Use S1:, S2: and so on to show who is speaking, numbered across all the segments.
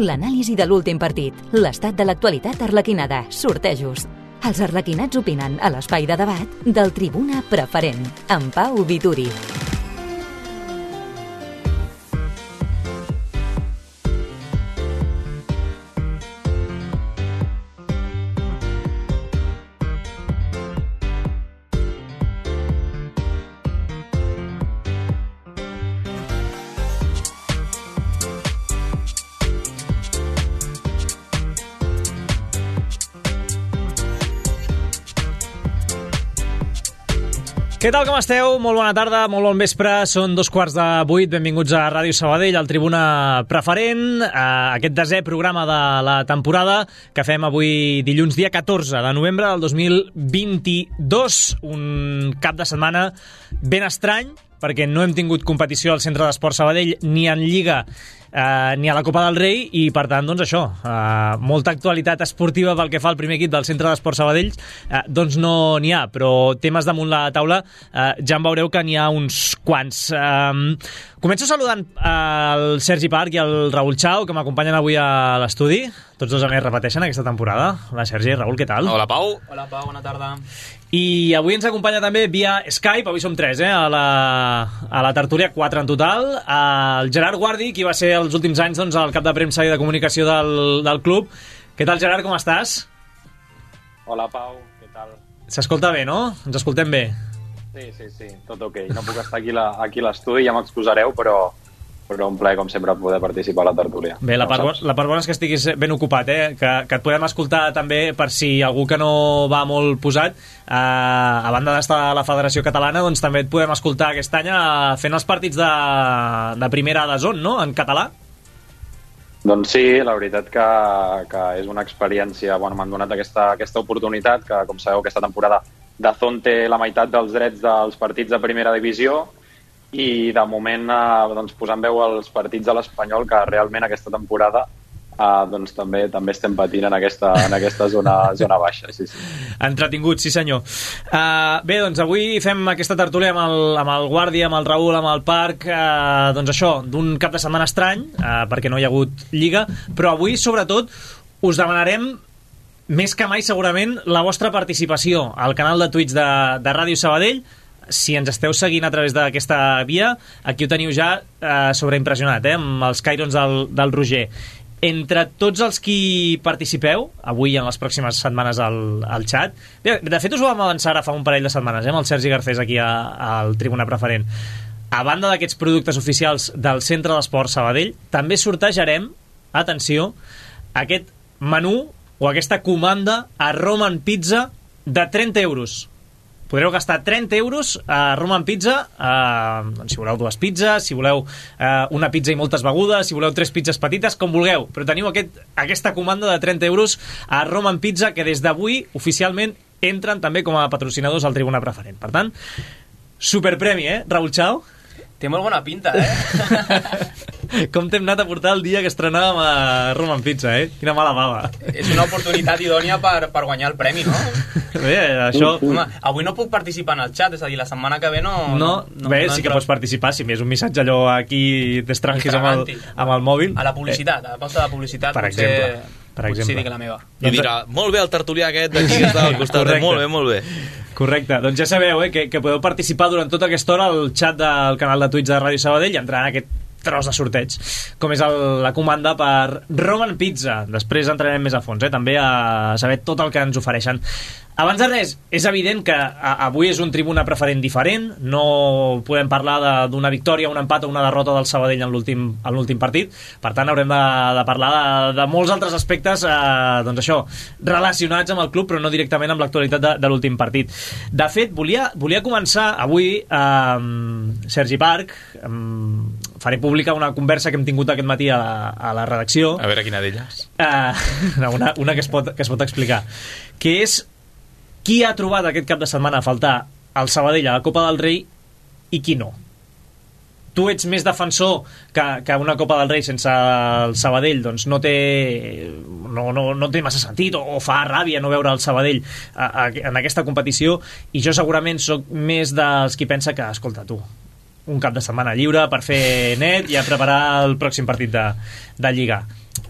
S1: l'anàlisi de l'últim partit, l'estat de l'actualitat arlequinada, sortejos. Els arlequinats opinen a l'espai de debat del Tribuna Preferent, amb Pau Vituri.
S2: Què tal, com esteu? Molt bona tarda, molt bon vespre. Són 7:15. Benvinguts a Ràdio Sabadell, al Tribuna Preferent, a aquest desè programa de la temporada que fem avui dilluns, dia 14 de novembre del 2022. Un cap de setmana ben estrany, perquè no hem tingut competició al Centre d'Esport Sabadell ni en Lliga ni a la Copa del Rei, i per tant, doncs això, molta actualitat esportiva pel que fa al primer equip del Centre d'Esport Sabadell, doncs no n'hi ha, però temes damunt la taula ja en veureu que n'hi ha uns quants. Començo saludant el Sergi Parc i el Raül Chao, que m'acompanyen avui a l'estudi. Tots dos a més repeteixen aquesta temporada. Hola, Sergi. Raül, què tal?
S3: Hola, Pau.
S4: Hola, Pau, bona tarda.
S2: I avui ens acompanya també via Skype, avui som 3, a la tertúlia, 4 en total, el Gerard Guardi, qui va ser els últims anys doncs, el cap de premsa i de comunicació del club. Què tal, Gerard, com estàs?
S3: Hola, Pau, què tal?
S2: S'escolta bé, no? Ens escoltem bé?
S3: Sí, tot ok. No puc estar aquí a l'estudi, ja m'excusareu, però un plaer, com sempre, poder participar a la tertúlia.
S2: Bé, la part bona és que estiguis ben ocupat, que et podem escoltar també, per si algú que no va molt posat, a banda d'estar a la Federació Catalana, doncs també et podem escoltar aquest any fent els partits de primera de zona, no?, en català.
S3: Doncs sí, la veritat que és una experiència, m'han donat aquesta oportunitat, que com sabeu aquesta temporada DAZN té la meitat dels drets dels partits de primera divisió, i de moment doncs, posant veu als partits de l'Espanyol, que realment aquesta temporada doncs, també estem patint en aquesta zona baixa. Sí.
S2: Entretingut, sí senyor. Bé, doncs avui fem aquesta tertúlia amb el Guàrdia, amb el Raül, amb el Parc, doncs això, d'un cap de setmana estrany, perquè no hi ha hagut Lliga, però avui sobretot us demanarem més que mai segurament la vostra participació al canal de Twitch de Ràdio Sabadell. Si ens esteu seguint a través d'aquesta via, aquí ho teniu ja sobreimpressionat, amb els cairons del Roger. Entre tots els qui participeu avui en les pròximes setmanes al xat, bé, de fet us ho vam avançar ara fa un parell de setmanes, amb el Sergi Garcés aquí al Tribuna Preferent. A banda d'aquests productes oficials del Centre d'Esport Sabadell, també sortejarem, atenció, aquest menú o aquesta comanda a Roman Pizza de 30 euros. Podreu gastar 30 euros a Roman Pizza, si voleu 2 pizzas, si voleu una pizza i moltes begudes, si voleu 3 pizzas petites, com vulgueu. Però teniu aquesta comanda de 30 euros a Roman Pizza, que des d'avui oficialment entren també com a patrocinadors al Tribuna Preferent. Per tant, superpremi, Raül Chao?
S4: Té molt bona pinta,
S2: Com t'hem anat a portar el dia que estrenàvem a Roman Pizza, Quina mala bava.
S4: És una oportunitat idònia per guanyar el premi, no?
S2: Bé, això...
S4: Home, avui no puc participar en el xat, és a dir, la setmana que ve
S2: sí que pots participar, si m'és un missatge allò aquí d'estranquis amb el mòbil.
S4: A la publicitat, a la pausa de publicitat,
S2: per exemple.
S4: Potser dic la meva.
S3: I dirà, molt bé el tertulià aquest d'aquí que està al costat, molt bé.
S2: Correcte, doncs ja sabeu que podeu participar durant tota aquesta hora al xat del canal de Twitch de Ràdio Sabadell i entrar en aquest tros de sorteig, com és la comanda per Roman Pizza. Després entrarem més a fons, també a saber tot el que ens ofereixen. Abans de res, és evident que avui és un Tribuna Preferent diferent, no podem parlar d'una victòria, un empat o una derrota del Sabadell en l'últim partit, per tant haurem de parlar de molts altres aspectes doncs això, relacionats amb el club, però no directament amb l'actualitat de l'últim partit. De fet, volia començar avui, Sergi Parc, faré pública una conversa que hem tingut aquest matí a la redacció.
S3: A veure quina d'elles.
S2: Una que es pot explicar, que és qui ha trobat aquest cap de setmana a faltar al Sabadell a la Copa del Rei i qui no. Tu ets més defensor que una Copa del Rei sense el Sabadell doncs no té massa sentit, o fa ràbia no veure el Sabadell en aquesta competició, i jo segurament sóc més dels qui pensa que, escolta tu, un cap de setmana lliure per fer net i a preparar el pròxim partit de Lliga.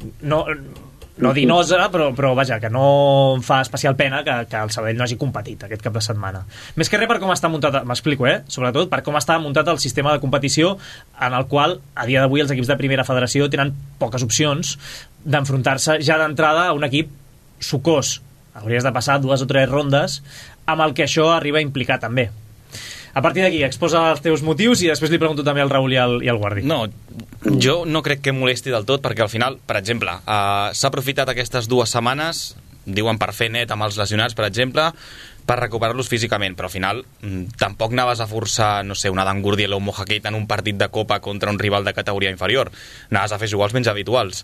S2: no dir nosa, però vaja, que no em fa especial pena que el Sabadell no hagi competit aquest cap de setmana. Més que res per com està muntat, m'explico, sobretot per com està muntat el sistema de competició, en el qual a dia d'avui els equips de primera federació tenen poques opcions d'enfrontar-se ja d'entrada a un equip sucós. Hauries de passar 2 o 3 rondes, amb el que això arriba a implicar també. A partir d'aquí, exposa els teus motius i després li pregunto també al Raül i al Guardi.
S5: No, jo no crec que molesti del tot, perquè al final, per exemple, s'ha aprofitat aquestes 2 setmanes, diuen per fer net amb els lesionats, per exemple, per recuperar-los físicament, però al final tampoc anaves a forçar, no sé, un Adam Gurdiel o un Moja Keita en un partit de Copa contra un rival de categoria inferior. Anaves a fer jugar els menys habituals.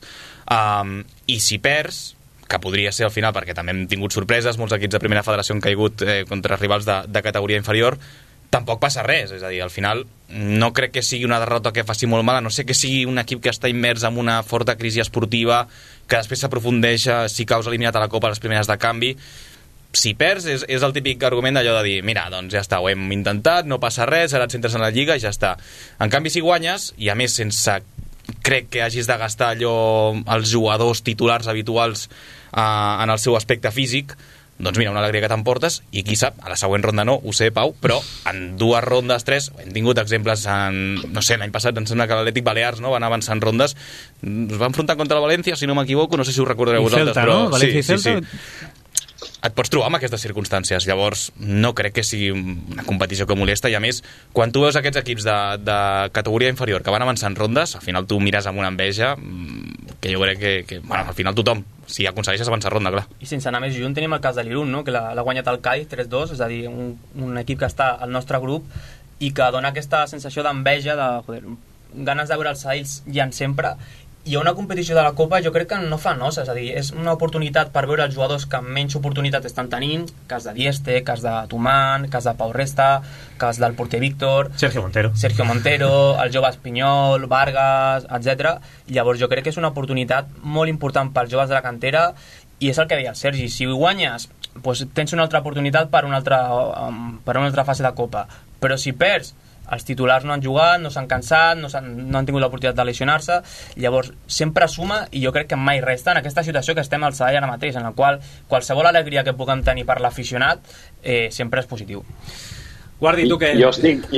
S5: I si perds, que podria ser al final, perquè també hem tingut sorpreses, molts equips de primera federació han caigut contra rivals de categoria inferior, tampoc passa res, és a dir, al final no crec que sigui una derrota que faci molt mal, a no ser que sigui un equip que està immers en una forta crisi esportiva, que després s'aprofundeix si caus eliminat a la Copa a les primeres de canvi. Si perds és el típic argument d'allò de dir, mira, doncs ja està, ho hem intentat, no passa res, ara et centres en la Lliga i ja està. En canvi, si guanyes, i a més sense crec que hagis de gastar allò els jugadors titulars habituals en el seu aspecte físic, doncs mira, una alegria que t'emportes, i qui sap, a la següent ronda no, ho sé, Pau, però en 2 rondes, 3, hem tingut exemples no sé, l'any passat em sembla que l'Atlètic Balears van avançar en rondes, es va enfrontar contra el València, si no m'equivoco, no sé si ho recordareu vosaltres,
S2: Celta,
S5: però
S2: no? València i Celta.
S5: Sí. Et pots trobar amb aquestes circumstàncies, llavors no crec que sigui una competició que molesta, i a més, quan tu veus aquests equips de categoria inferior que van avançar en rondes, al final tu mires amb una enveja que jo crec que bueno, al final tothom, si aconsegueixes avançar ronda, clar.
S4: I sense anar més lluny tenim el cas de l'Irun, no? Que l'ha guanyat el Cádiz 3-2, és a dir, un equip que està al nostre grup i que dona aquesta sensació d'enveja, ganes de veure els Sails llant sempre. I a una competició de la Copa jo crec que no fa nosa, és a dir, és una oportunitat per veure els jugadors que menys oportunitat estan tenint, cas de Dieste, cas de Tuman, cas de Pau Resta, cas del porter Víctor,
S2: Sergio Montero,
S4: el jove Espinyol, Vargas, etc. Llavors jo crec que és una oportunitat molt important pels joves de la cantera, i és el que deia el Sergi, si guanyes doncs tens una altra oportunitat per una altra fase de Copa, però si perds, els titulars no han jugat, no s'han cansat, no han tingut l'oportunitat de lesionar-se, llavors sempre suma, i jo crec que mai resta en aquesta situació que estem al Sabadell ara mateix, en la qual qualsevol alegria que puguem tenir per l'aficionat sempre és positiu.
S2: Guardi, tu què?
S3: Jo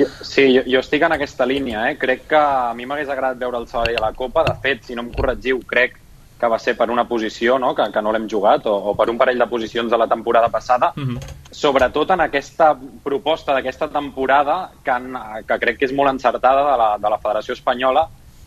S3: estic en aquesta línia, crec que a mi m'hagués agradat veure el Sabadell a la Copa, de fet, si no em corregiu, crec que va ser per una posició, no? que no l'hem jugat, o per un parell de posicions de la temporada passada, sobretot en aquesta proposta d'aquesta temporada que crec que és molt encertada de la Federació Espanyola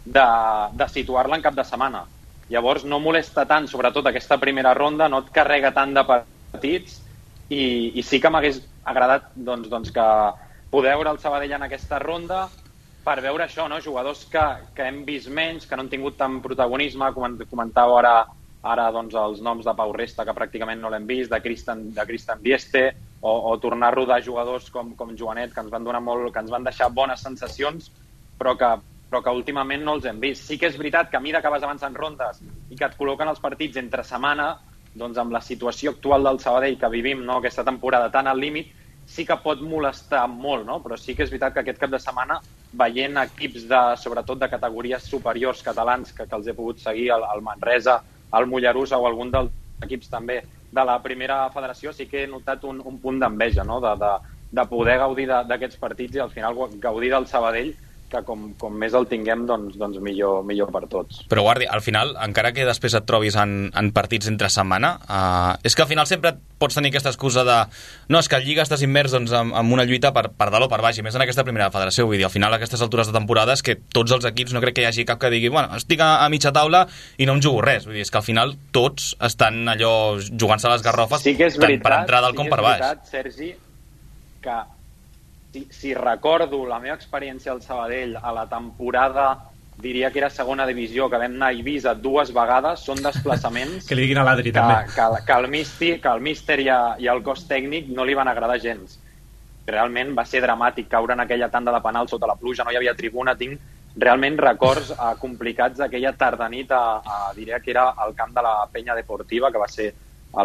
S3: de situar-la en cap de setmana. Llavors no molesta tant, sobretot aquesta primera ronda, no et carrega tant de partits, i sí que m'hagués agradat doncs, que poder veure el Sabadell en aquesta ronda, per veure això, no? Jugadors que hem vist menys, que no han tingut tant protagonisme, comentàveu ara doncs, els noms de Pau Resta, que pràcticament no l'hem vist, de Cristian Dieste, o tornar a rodar jugadors com Joanet, que ens van donar que ens van deixar bones sensacions, però que últimament no els hem vist. Sí que és veritat que a mesura que vas avançant rondes i que et col·loquen els partits entre setmana, doncs amb la situació actual del Sabadell que vivim, no? Aquesta temporada tan al límit, sí que pot molestar molt, no? Però sí que és veritat que aquest cap de setmana, veient equips sobretot de categories superiors catalans que els he pogut seguir, el Manresa, el Mollerussa o algun dels equips també de la primera federació, sí que he notat un punt d'enveja, no? De poder gaudir d'aquests partits i al final gaudir del Sabadell, que com més el tinguem, doncs millor per tots.
S5: Però Guardi, al final, encara que després et trobis en partits entre setmana, és que al final sempre pots tenir aquesta excusa de no, és que a Lliga estàs immers doncs, en una lluita per dalt o per baix, i més en aquesta primera federació. Vull dir, al final, a aquestes altures de temporada, és que tots els equips, no crec que hi hagi cap que digui, bueno, estic a mitja taula i no em jugo res. Vull dir, és que al final tots estan allò jugant-se a les garrofes,
S3: sí que és veritat,
S5: tant per entrar dalt com per baix.
S3: Sí que és veritat, Sergi, que si recordo la meva experiència al Sabadell a la temporada, diria que era segona divisió, que vam anar a Eivissa 2 vegades, són desplaçaments
S2: que li diguin a l'Adri també,
S3: que el míster i el cos tècnic no li van agradar gens. Realment va ser dramàtic caure en aquella tanda de penal sota la pluja, no hi havia tribuna. Tinc realment records complicats d'aquella tardanit diria que era al camp de la Penya Deportiva, que va ser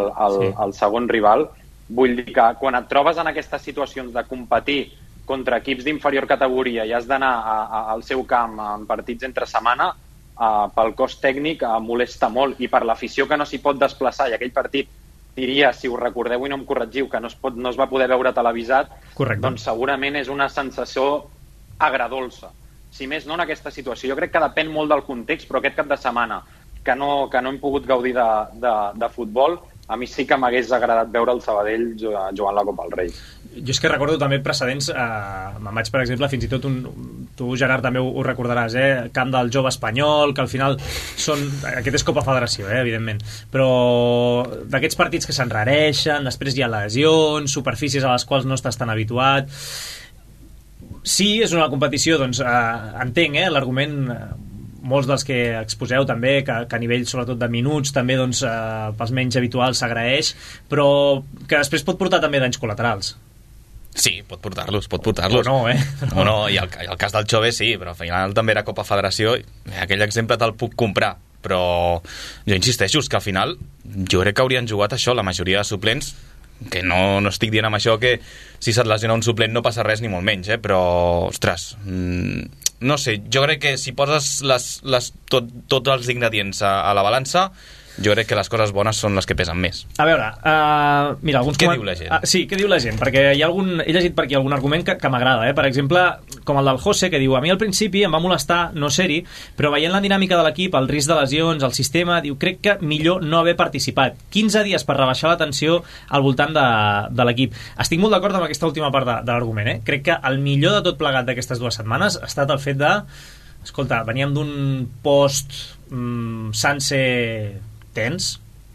S3: el segon rival. Vull dir que quan et trobes en aquestes situacions de competir contra equips d'inferior categoria i has d'anar al seu camp en partits entre setmana, pel cos tècnic molesta molt, i per l'afició que no s'hi pot desplaçar, i aquell partit diria, si us recordeu i no em corregiu, que no es va poder veure televisat.
S2: Correcte.
S3: Doncs segurament és una sensació agradolça. Si més no, en aquesta situació. Jo crec que depèn molt del context, però aquest cap de setmana que no hem pogut gaudir de futbol, a mi sí que m'hagués agradat veure el Sabadell jugant la Copa del Rei.
S2: Jo és que recordo també precedents, me'n vaig, per exemple, fins i tot tu, Gerard, també ho recordaràs, camp del Jove Espanyol, que al final aquest és Copa Federació, evidentment, però d'aquests partits que s'enrareixen, després hi ha lesions, superfícies a les quals no estàs tan habituat. Sí, és una competició, doncs entenc l'argument, molts dels que exposeu també, que a nivell sobretot de minuts també doncs, pels menys habituals s'agraeix, però que després pot portar també danys col·laterals.
S5: Sí, pot portar-los.
S2: O no,
S5: No, i el cas del Jove sí, però al final també era Copa Federació, aquell exemple te'l puc comprar, però jo insisteixo, és que al final jo crec que haurien jugat això, la majoria de suplents, que no estic dient amb això que si se't lesiona un suplent no passa res ni molt menys, però, ostres, no sé, jo crec que si poses tots els ingredients a la balança, jo crec que les coses bones són les que pesen més.
S2: A veure, mira, alguns...
S5: Què diu la gent?
S2: Sí, què diu la gent? Perquè he llegit per aquí algun argument que m'agrada, Per exemple, com el del José, que diu: a mi al principi em va molestar no ser-hi, però veient la dinàmica de l'equip, el risc de lesions, el sistema, diu, crec que millor no haver participat. 15 dies per rebaixar la tensió al voltant de l'equip. Estic molt d'acord amb aquesta última part de l'argument, Crec que el millor de tot plegat d'aquestes 2 setmanes ha estat el fet de... Escolta, veníem d'un post Sanse tens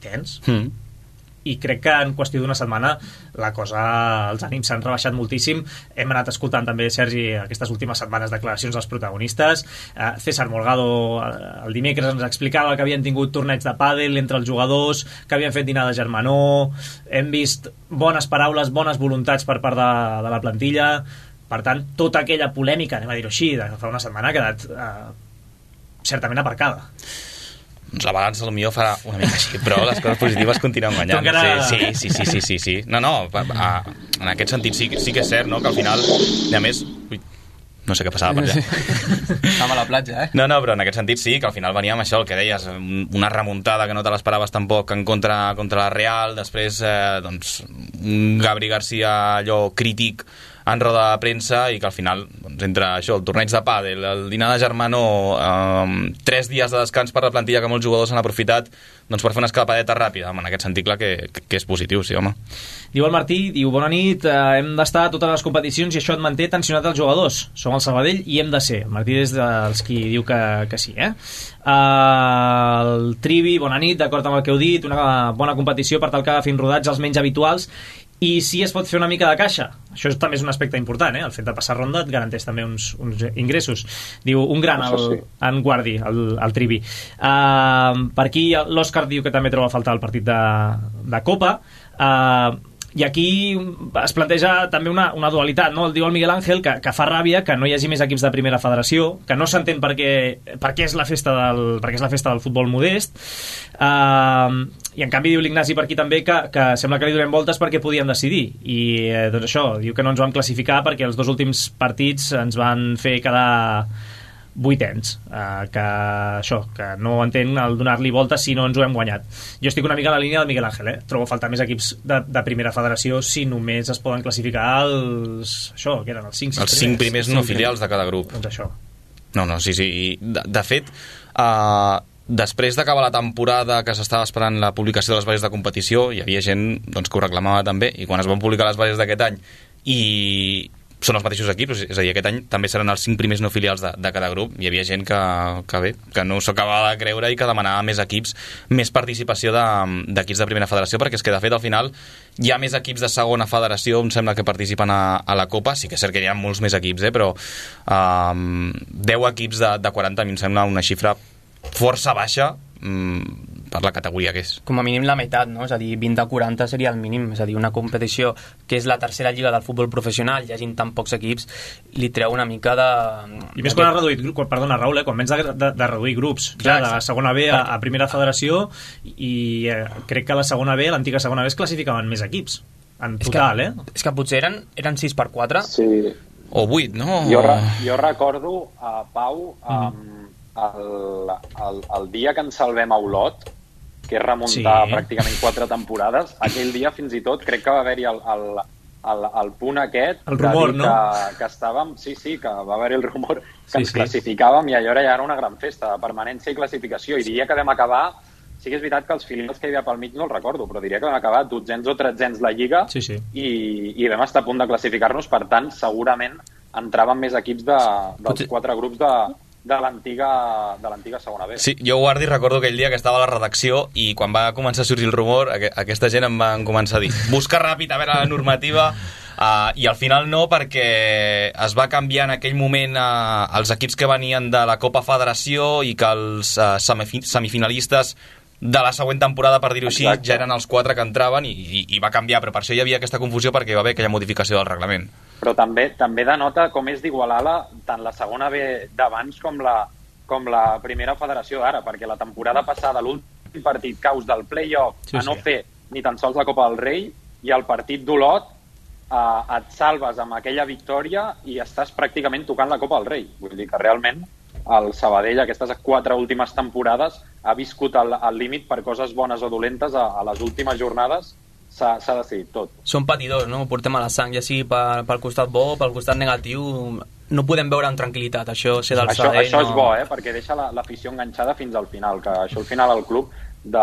S2: i crec que en qüestió d'una setmana la cosa, els ànims s'han rebaixat moltíssim. Hem anat escoltant també, Sergi, aquestes últimes setmanes declaracions dels protagonistes. César Morgado el dimecres ens explicava que havien tingut torneig de pàdel entre els jugadors, que havien fet dinar de germanor, hem vist bones paraules, bones voluntats per part de la plantilla. Per tant, tota aquella polèmica, anem a dir-ho així, de fa una setmana ha quedat certament aparcada.
S5: Doncs la balança potser farà una mica així, però les coses positives continuen guanyant. Sí. No, en aquest sentit sí que és cert, no? Que al final, i a més... Ui, no sé què passava per allà.
S4: Estava a la platja,
S5: No, però en aquest sentit sí, que al final venia amb això, el que deies, una remuntada que no te l'esperaves tampoc en contra la Real, després doncs, un Gabri Garcia allò crític en roda de premsa, i que al final doncs, entre això, el torneig de pàdel, el dinar de germanor, 3 dies de descans per la plantilla que molts jugadors han aprofitat doncs, per fer una escapadeta ràpida. En aquest sentit, clar que és positiu, sí, home.
S2: Diu el Martí, bona nit, hem d'estar a totes les competicions i això et manté tensionat els jugadors. Som el Sabadell i hem de ser. El Martí és dels qui diu que sí, El Trivi, bona nit, d'acord amb el que heu dit, una bona competició per tal que agafin rodats els menys habituals, i sí es pot fer una mica de caixa. Això també és un aspecte important, el fet de passar ronda et garanteix també uns ingressos. Diu, un gran en Guardi, el Trivi. Per aquí l'Òscar diu que també troba a faltar el partit de Copa, i aquí es planteja també una dualitat, no? El diu el Miguel Ángel que fa ràbia que no hi hagi més equips de primera federació, que no s'entén per què és la festa del futbol modest, i en canvi diu l'Ignasi per aquí també que sembla que li donem voltes perquè podíem decidir, i doncs això, diu que no ens vam classificar perquè els 2 últims partits ens van fer quedar vuitens, que no entén el donar-li voltes si no ens ho hem guanyat. Jo estic una mica a la línia del Miguel Ángel, trobo a faltar més equips de primera federació si només es poden classificar els 5
S5: primers no filials de cada grup.
S2: Doncs això.
S5: No, sí. De fet, després d'acabar la temporada, que s'estava esperant la publicació de les bases de competició, hi havia gent doncs, que ho reclamava també, i quan es van publicar les bases d'aquest any i són els mateixos equips, és a dir, aquest any també seran els 5 primers no filials de cada grup. Hi havia gent que no s'ho acabava de creure i que demanava més equips, més participació d'equips de primera federació, perquè és que de fet al final hi ha més equips de segona federació, em sembla, que participen a la Copa. Sí que és cert que hi ha molts més equips, però 10 equips de 40 a mi em sembla una xifra força baixa per la categoria que és.
S4: Com a mínim la meitat, no? És a dir, 20 a 40 seria el mínim. És a dir, una competició que és la tercera lliga del futbol professional, llegint tan pocs equips, li treu una mica de...
S2: I més quan has reduït, perdona Raül, quan vens de reduir grups, ja de segona B a primera federació, i crec que a la segona B, l'antiga segona B, es classificaven més equips en total,
S4: És que potser eren 6x4.
S3: Sí.
S5: O 8, no?
S3: Jo recordo, Pau, el dia que ens salvem a Olot, que és remuntar pràcticament 4 temporades, aquell dia fins i tot crec que va haver-hi el punt aquest
S2: el rumor, no?
S3: Que estàvem, que va haver-hi el rumor que ens classificàvem i allò ja era una gran festa de permanència i classificació, i diria que vam acabar, sí que és veritat que els filials que hi havia pel mig no els recordo, però diria que vam acabar 1200 o 1300 la Lliga i vam estar a punt de classificar-nos, per tant segurament entraven més equips dels 4 grups de l'antiga segona B.
S5: Sí, jo, Guardi, recordo aquell dia que estava a la redacció i quan va començar a sortir el rumor, aquesta gent em van començar a dir busca ràpid a veure la normativa, i al final no, perquè es va canviar en aquell moment els equips que venien de la Copa Federació i que els semifinalistes de la següent temporada, per dir-ho així, ja eren els 4 que entraven i va canviar, però per això hi havia aquesta confusió, perquè hi va haver aquella modificació del reglament.
S3: Però també denota com és d'Igualada tant la segona B d'abans com la primera federació d'ara, perquè la temporada passada l'últim partit caus del play-off a no fer ni tan sols la Copa del Rei, i el partit d'Olot et salves amb aquella victòria i estàs pràcticament tocant la Copa del Rei. Vull dir que realment el Sabadell aquestes 4 últimes temporades ha viscut al límit per coses bones o dolentes. A les últimes jornades s'ha decidit tot.
S4: Són patidors, no? Ho portem a la sang, ja sigui pel costat bo o pel costat negatiu. No podem veure amb tranquil·litat això ser del Sabadell.
S3: Això és bo, perquè deixa l'afició enganxada fins al final, que això al final el club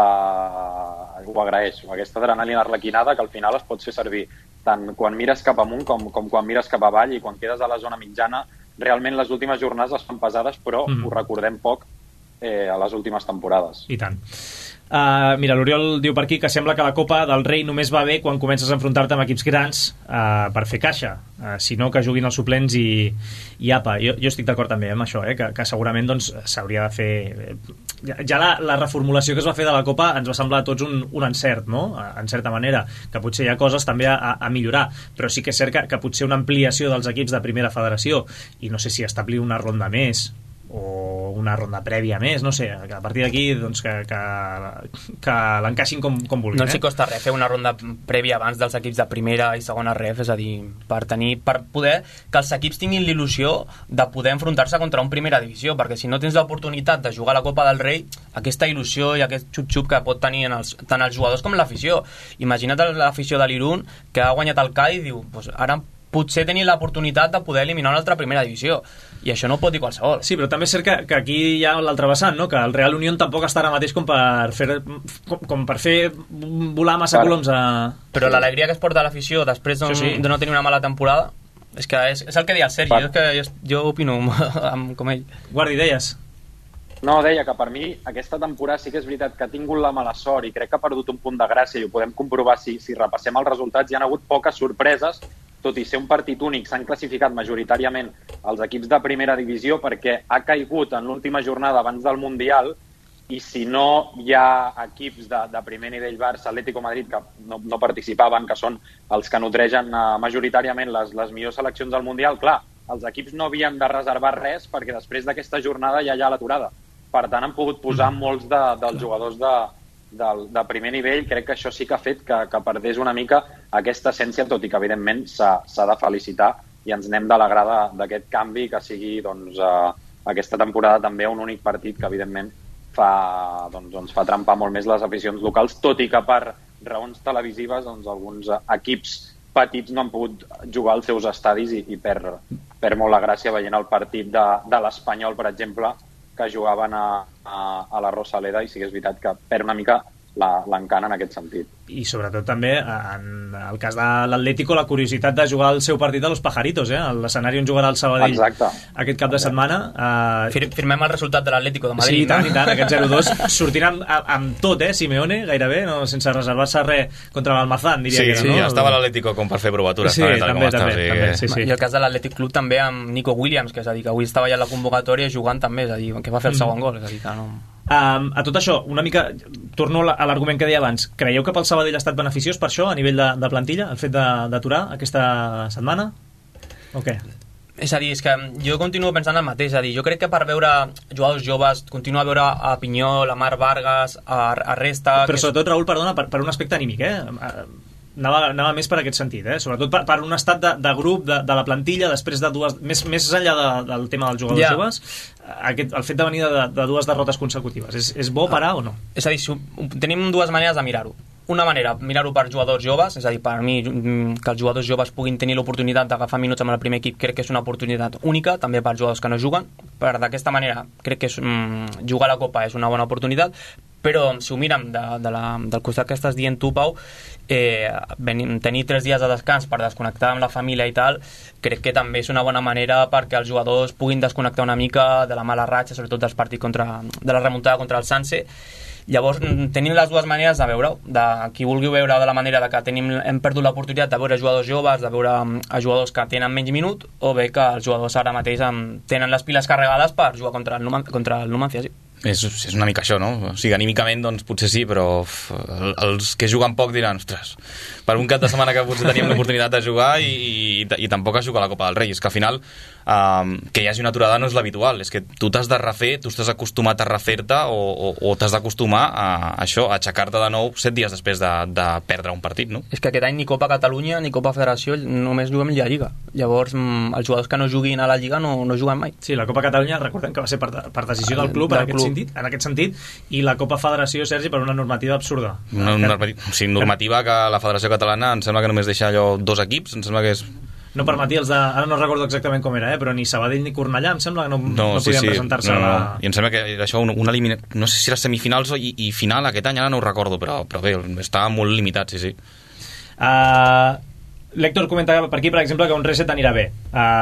S3: ho agraeix, aquesta adrenalina arlequinada que al final es pot fer servir tant quan mires cap amunt com quan mires cap avall, i quan quedes a la zona mitjana realment les últimes jornades es fan pesades, però ho recordem poc a les últimes temporades.
S2: I tant. Mira, l'Oriol diu per aquí que sembla que la Copa del Rei només va bé quan comences a enfrontar-te amb equips grans per fer caixa, si no que juguin els suplents i apa. Jo estic d'acord també amb això, que segurament doncs s'hauria de fer... Ja la reformulació que es va fer de la Copa ens va semblar a tots un encert, no? En certa manera, que potser hi ha coses també a millorar, però sí que és cert que potser una ampliació dels equips de primera federació, i no sé si establir una ronda més o una ronda prèvia més, no sé, que a partir d'aquí doncs que l'encaixin com vulguin.
S4: No els hi costa res fer una ronda prèvia abans dels equips de primera i segona ref, és a dir, per poder que els equips tinguin l'il·lusió de poder enfrontar-se contra un primera divisió, perquè si no tens l'oportunitat de jugar a la Copa del Rei, aquesta il·lusió i aquest xup-xup que pot tenir tant els jugadors com l'afició. Imagina't l'afició de l'Irun que ha guanyat el CAI i diu, pues ara potser tenir l'oportunitat de poder eliminar una altra primera divisió, i això no ho pot dir qualsevol.
S2: Sí, però també és cert que aquí hi ha l'altre vessant, no? Que el Real Unión tampoc està ara mateix com per fer volar massa coloms a...
S4: Però l'alegria que es porta a l'afició després de no tenir una mala temporada, és que és el que deia el Sergi, és que jo opino com ell.
S2: Guardi, deies?
S3: No, deia que per mi aquesta temporada sí que és veritat que ha tingut la mala sort i crec que ha perdut un punt de gràcia, i ho podem comprovar si repassem els resultats. Hi ha hagut poques sorpreses, tot i ser un partit únic. S'han classificat majoritàriament els equips de primera divisió perquè ha caigut en l'última jornada abans del Mundial, i si no hi ha equips de primer nivell, Barça, Atlético Madrid, que no participaven, que són els que nodregen majoritàriament les millors seleccions del Mundial, clar, els equips no havien de reservar res perquè després d'aquesta jornada ja hi ha l'aturada. Per tant, han pogut posar molts dels jugadors de primer nivell. Crec que això sí que ha fet que perdés una mica aquesta essència, tot i que evidentment s'ha de felicitar i ens n'hem d'alegrar d'aquest canvi, que sigui doncs, aquesta temporada també un únic partit que evidentment fa trempar molt més les aficions locals, tot i que per raons televisives doncs, alguns equips petits no han pogut jugar als seus estadis i perd molt la gràcia veient el partit de l'Espanyol, per exemple, que jugaven a la Rosaleda, i sí que és veritat que perd una mica l'encant en aquest sentit.
S2: I sobretot també en el cas de l'Atlético, la curiositat de jugar el seu partit a Los Pajaritos, l'escenari on jugarà el Sabadell aquest cap de setmana.
S4: Firmem el resultat de l'Atlético de Madrid.
S2: Sí, i tant, aquest 0-2 sortint amb tot, Simeone, gairebé, no? Sense reservar-se res contra l'Almazán, diria que era, no?
S5: Sí, estava l'Atlético com per fer provatures.
S2: Sí, també.
S4: I el cas de l'Atlètic Club també amb Nico Williams, que és a dir, que avui estava ja a la convocatòria jugant també, és a dir, que va fer el segon gol, és a dir, que no...
S2: A tot això, una mica torno a l'argument que deia abans. Creieu que pel Sabadell ha estat beneficiós per això a nivell de plantilla, el fet d'aturar aquesta setmana? O què?
S4: És a dir, és que jo continuo pensant el mateix, és a dir, jo crec que per veure jugadors joves, continuo a veure a Pinyol, a Marc Vargas, a Resta...
S2: Però sobretot, Raül, perdona, per un aspecte anímic, anava més per aquest sentit, sobretot per un estat de grup de la plantilla després de dues, més enllà del tema dels jugadors joves, el fet de venir de dues derrotes consecutives és bo parar o no?
S4: És a dir, tenim dues maneres de mirar-ho. Una manera, mirar-ho per jugadors joves, és a dir, per mi que els jugadors joves puguin tenir l'oportunitat d'agafar minuts amb el primer equip crec que és una oportunitat única, també per jugadors que no juguen, d'aquesta manera crec que jugar a la Copa és una bona oportunitat, però si ho mirem del costat que estàs dient tu, Pau, tenir 3 dies de descans per desconnectar amb la família i tal, crec que també és una bona manera perquè els jugadors puguin desconnectar una mica de la mala ratxa, sobretot dels partits de la remuntada contra el Sanse. Llavors tenim les dues maneres de veure-ho, de qui vulgui veure de la manera de que hem perdut l'oportunitat de veure jugadors joves, de veure jugadors que tenen menys minut, o bé que els jugadors ara mateix tenen les piles carregades per jugar contra el Numancia, sí.
S5: És una mica això, no? O sigui, anímicament doncs potser sí, però els que juguen poc diran, ostres, per un cap de setmana que potser teníem l'oportunitat de jugar i tampoc es juga a la Copa del Rei. És que al final que hi hagi una aturada no és l'habitual, és que tu t'has de refer, tu estàs acostumat a refer-te o t'has d'acostumar a això, a aixecar-te de nou 7 dies després de perdre un partit, no?
S4: És que aquest any ni Copa Catalunya ni Copa Federació, només juguem Lliga. Llavors els jugadors que no juguin a la Lliga no juguen mai.
S2: Sí, la Copa Catalunya recordem que va ser per decisió del club, en aquest sentit, i la Copa Federació, Sergi, per una normativa absurda.
S5: Normativa que la Federació Catalana em sembla que només deixa allò 2 equips, em sembla que és...
S2: No permetia ara no recordo exactament com era, però ni Sabadell ni Cornellà em sembla que no podien presentar-se
S5: I em sembla que era això una eliminació, no sé si les semifinals i final aquest any, ara no ho recordo, però bé, estava molt limitat, sí.
S2: L'Héctor comentava per aquí, per exemple, que un reset anirà bé.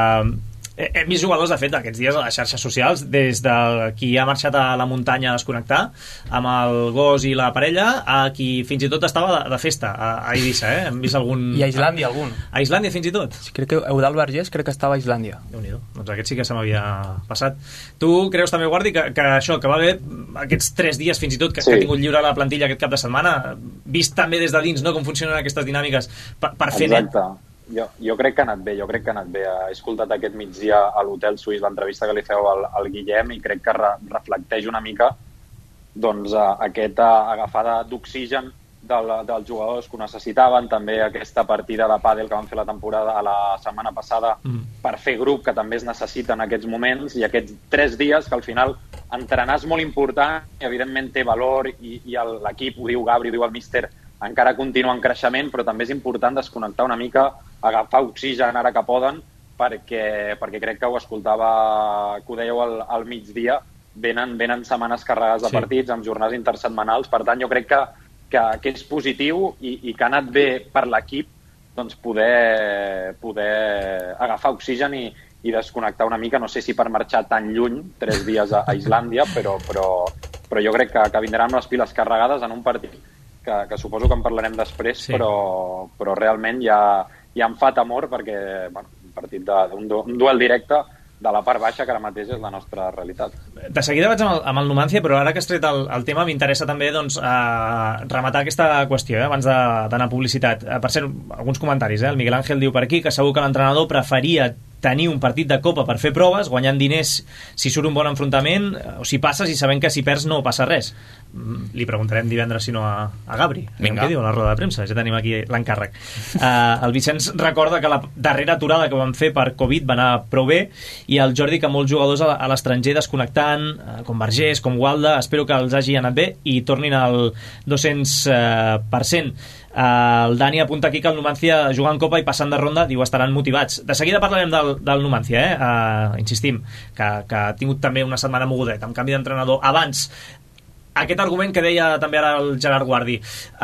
S2: Hem vist jugadors, de fet, aquests dies a les xarxes socials, des de qui ha marxat a la muntanya a desconnectar amb el gos i la parella, a qui fins i tot estava de festa a Eivissa, Hem vist algun...
S4: I a Islàndia algun.
S2: A Islàndia fins i tot?
S4: Sí, crec que Eudald Vergés crec que estava a Islàndia.
S2: Déu-n'hi-do, doncs aquest sí que se m'havia passat. Tu creus també, Guardi, que això, que va haver aquests 3 dies fins i tot que ha tingut lliure la plantilla aquest cap de setmana, vist també des de dins, no?, com funcionen aquestes dinàmiques per fer net?
S3: Exacte. Jo crec que ha anat bé, He escoltat aquest migdia a l'Hotel Suís l'entrevista que li feu al Guillem i crec que reflecteix una mica doncs, aquesta agafada d'oxigen dels jugadors que ho necessitaven, també aquesta partida de pàdel que van fer la temporada la setmana passada per fer grup, que també es necessita en aquests moments, i aquests 3 dies que al final entrenar és molt important i evidentment té valor i l'equip, ho diu Gabri, ho diu el míster, encara continua en creixement, però també és important desconnectar una mica, agafar oxigen ara que poden, perquè crec que ho escoltava, que ho dèieu al migdia, venen setmanes carregades de partits, amb jornades intersetmanals, per tant jo crec que és positiu i que ha anat bé per l'equip doncs poder agafar oxigen i desconnectar una mica, no sé si per marxar tan lluny, 3 dies a Islàndia, però jo crec que vindran les piles carregades en un partit que suposo que en parlarem després, però realment ja em fa temor perquè un partit un duel directe de la part baixa que ara mateix és la nostra realitat.
S2: De seguida vaig amb el Numancia, però ara que has tret el tema m'interessa també rematar aquesta qüestió abans d'anar a publicitat. Per cert, alguns comentaris. El Miguel Ángel diu per aquí que segur que l'entrenador preferia tenir un partit de Copa per fer proves, guanyant diners si surt un bon enfrontament, o si passes i sabent que si perds no passa res. Li preguntarem divendres si no a Gabri. Què diu a la roda de premsa? Ja tenim aquí l'encàrrec. El Vicenç recorda que la darrera aturada que van fer per Covid va anar prou bé, i el Jordi que molts jugadors a l'estranger desconnectant, com Vergés, com Gualda, espero que els hagi anat bé i tornin al 200%. El Dani apunta aquí que el Numancia jugant Copa i passant de ronda, diu, estaran motivats. De seguida parlarem del Numancia, insistim, que ha tingut també una setmana mogudeta, amb canvi d'entrenador. Abans, aquest argument que deia també ara el Gerard Guardi,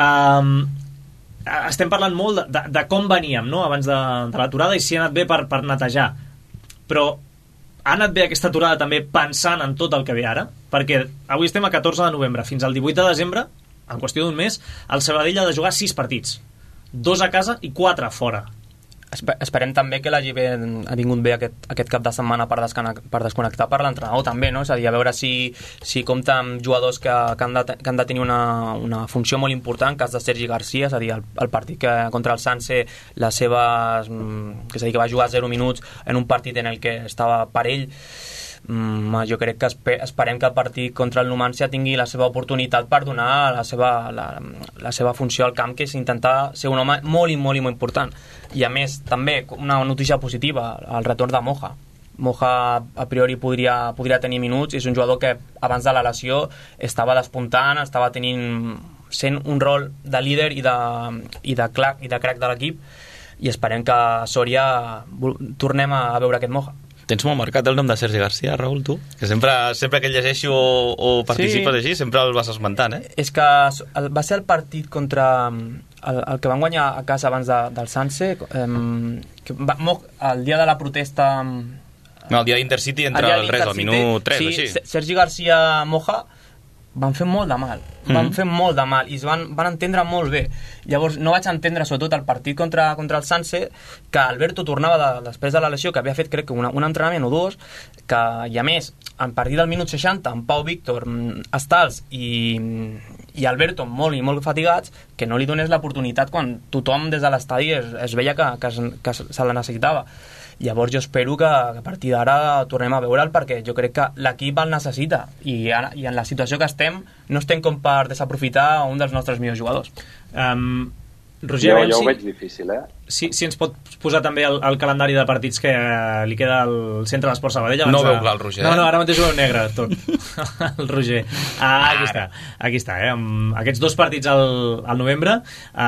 S2: estem parlant molt de com veníem, no?, abans de l'aturada, i si ha anat bé per netejar, però ha anat bé aquesta aturada també pensant en tot el que ve ara, perquè avui estem a 14 de novembre, fins al 18 de desembre, en qüestió d'un mes, el Sabadell ha de jugar 6 partits, 2 a casa i 4 fora.
S4: Esperem també que l'hagi ha vingut bé aquest cap de setmana per desconnectar per l'entrenador també, no? És a dir, a veure si compta amb jugadors que han de tenir una funció molt important, cas de Sergi Garcia, és a dir, el partit contra el Sanse, les seves, que és a dir, que va jugar 0 minuts en un partit en el que estava per ell, Jo crec que esperem que el partit contra el Numancia tingui la seva oportunitat per donar la seva funció al camp, que és intentar ser un home molt i molt important. I a més, també, una notícia positiva, el retorn de Moja. Moja a priori podria tenir minuts, és un jugador que abans de la lesió estava despuntant, estava sent un rol de líder i de crack de l'equip, i esperem que a Sòria tornem a veure aquest Moja.
S5: Tens molt marcat el nom de Sergi Garcia, Raül, tu? Que sempre que llegeixo o participes així, sempre el vas esmentant,
S4: És que va ser el partit contra el que van guanyar a casa abans del Sanse, el dia de la protesta...
S5: No, el dia d'Intercity entre el res, al minut 3 o així.
S4: Sergi Garcia Moja van fer molt de mal. I es van entendre molt bé. Llavors no vaig entendre, sobretot el partit contra el Sanse, que Alberto tornava després de la lesió, que havia fet crec que un entrenament o dos, i a més a partir del minut 60 amb Pau Víctor, Stals i Alberto molt i molt fatigats, que no li donés l'oportunitat quan tothom des de l'estadi es veia que se la necessitava. Llavors jo espero que a partir d'ara tornem a veure'l, perquè jo crec que l'equip el necessita, i en la situació que estem no estem com per desaprofitar un dels nostres millors jugadors.
S2: Roger,
S3: jo ho veig difícil,
S2: si ens pot posar també el calendari de partits que li queda al Centre d'Esport Sabadell.
S5: No veu clar el Roger.
S2: No, ara mateix ho veu negre tot. El Roger. Aquí està. Aquests dos partits al novembre,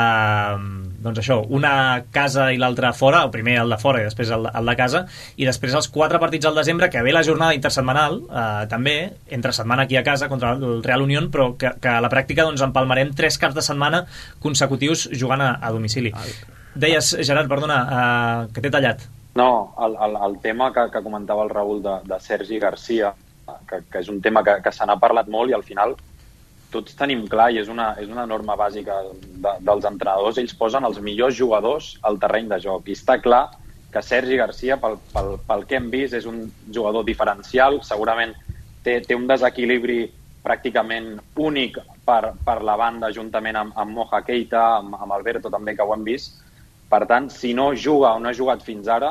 S2: doncs això, una casa i l'altra fora, el primer el de fora i després el de casa, i després els 4 partits al desembre, que ve la jornada intersetmanal, també, entre setmana aquí a casa contra el Real Unión, però que a la pràctica doncs empalmarem 3 caps de setmana consecutius jugant a domicili. Deies, Gerard, perdona, que t'he tallat.
S3: No, el tema que comentava el Raül de Sergi Garcia, que és un tema que se n'ha parlat molt, i al final tots tenim clar, i és una norma bàsica dels entrenadors, ells posen els millors jugadors al terreny de joc, i està clar que Sergi Garcia, pel que hem vist, és un jugador diferencial, segurament té un desequilibri pràcticament únic per la banda, juntament amb Moja Keita, amb Alberto també, que ho hem vist. Per tant, si no juga o no ha jugat fins ara,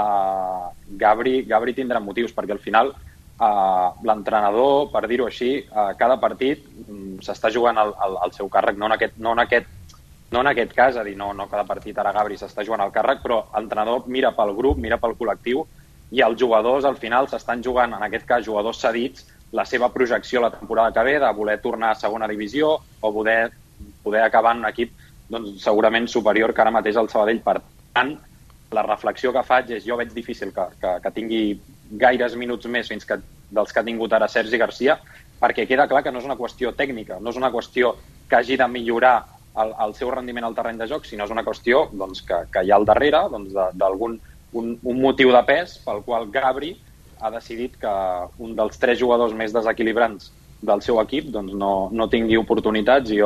S3: Gabri tindrà motius, perquè al final l'entrenador, per dir-ho així, cada partit s'està jugant al seu càrrec, no en aquest cas, és a dir, no cada partit ara Gabri s'està jugant al càrrec, però l'entrenador mira pel grup, mira pel col·lectiu, i els jugadors al final s'estan jugant, en aquest cas jugadors cedits, la seva projecció la temporada que ve, de voler tornar a segona divisió o poder acabar en un equip segurament superior que ara mateix al Sabadell. Per tant, la reflexió que faig és, jo veig difícil que tingui gaires minuts més dels que ha tingut ara Sergi Garcia, perquè queda clar que no és una qüestió tècnica, no és una qüestió que hagi de millorar el seu rendiment al terreny de joc, sinó és una qüestió que hi ha al darrere d'algun un motiu de pes pel qual Gabri ha decidit que un dels 3 jugadors més desequilibrants del seu equip no tingui oportunitats, i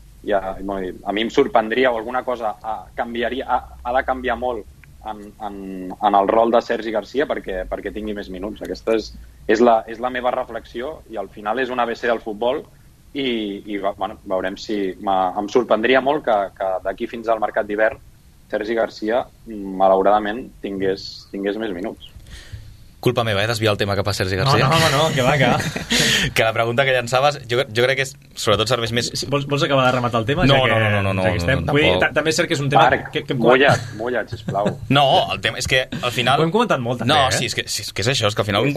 S3: a mi em sorprendria, o alguna cosa ha de canviar molt en el rol de Sergi Garcia perquè tingui més minuts. Aquesta és la meva reflexió, i al final és un ABC del futbol, i veurem si... Em sorprendria molt que d'aquí fins al mercat d'hivern Sergi Garcia, malauradament, tingués més minuts.
S5: Culpa meva, desviar el tema cap a Sergi Garcia.
S2: No, que va, que...
S5: Que la pregunta que llançaves, jo crec que sobretot serveix més...
S2: Vols acabar de rematar el tema?
S5: No.
S2: També és cert que és un tema...
S3: Marc, mullat, sisplau.
S5: No, el tema és que al final...
S2: Ho hem comentat molt, també,
S5: No, sí, és que és això, és que al final...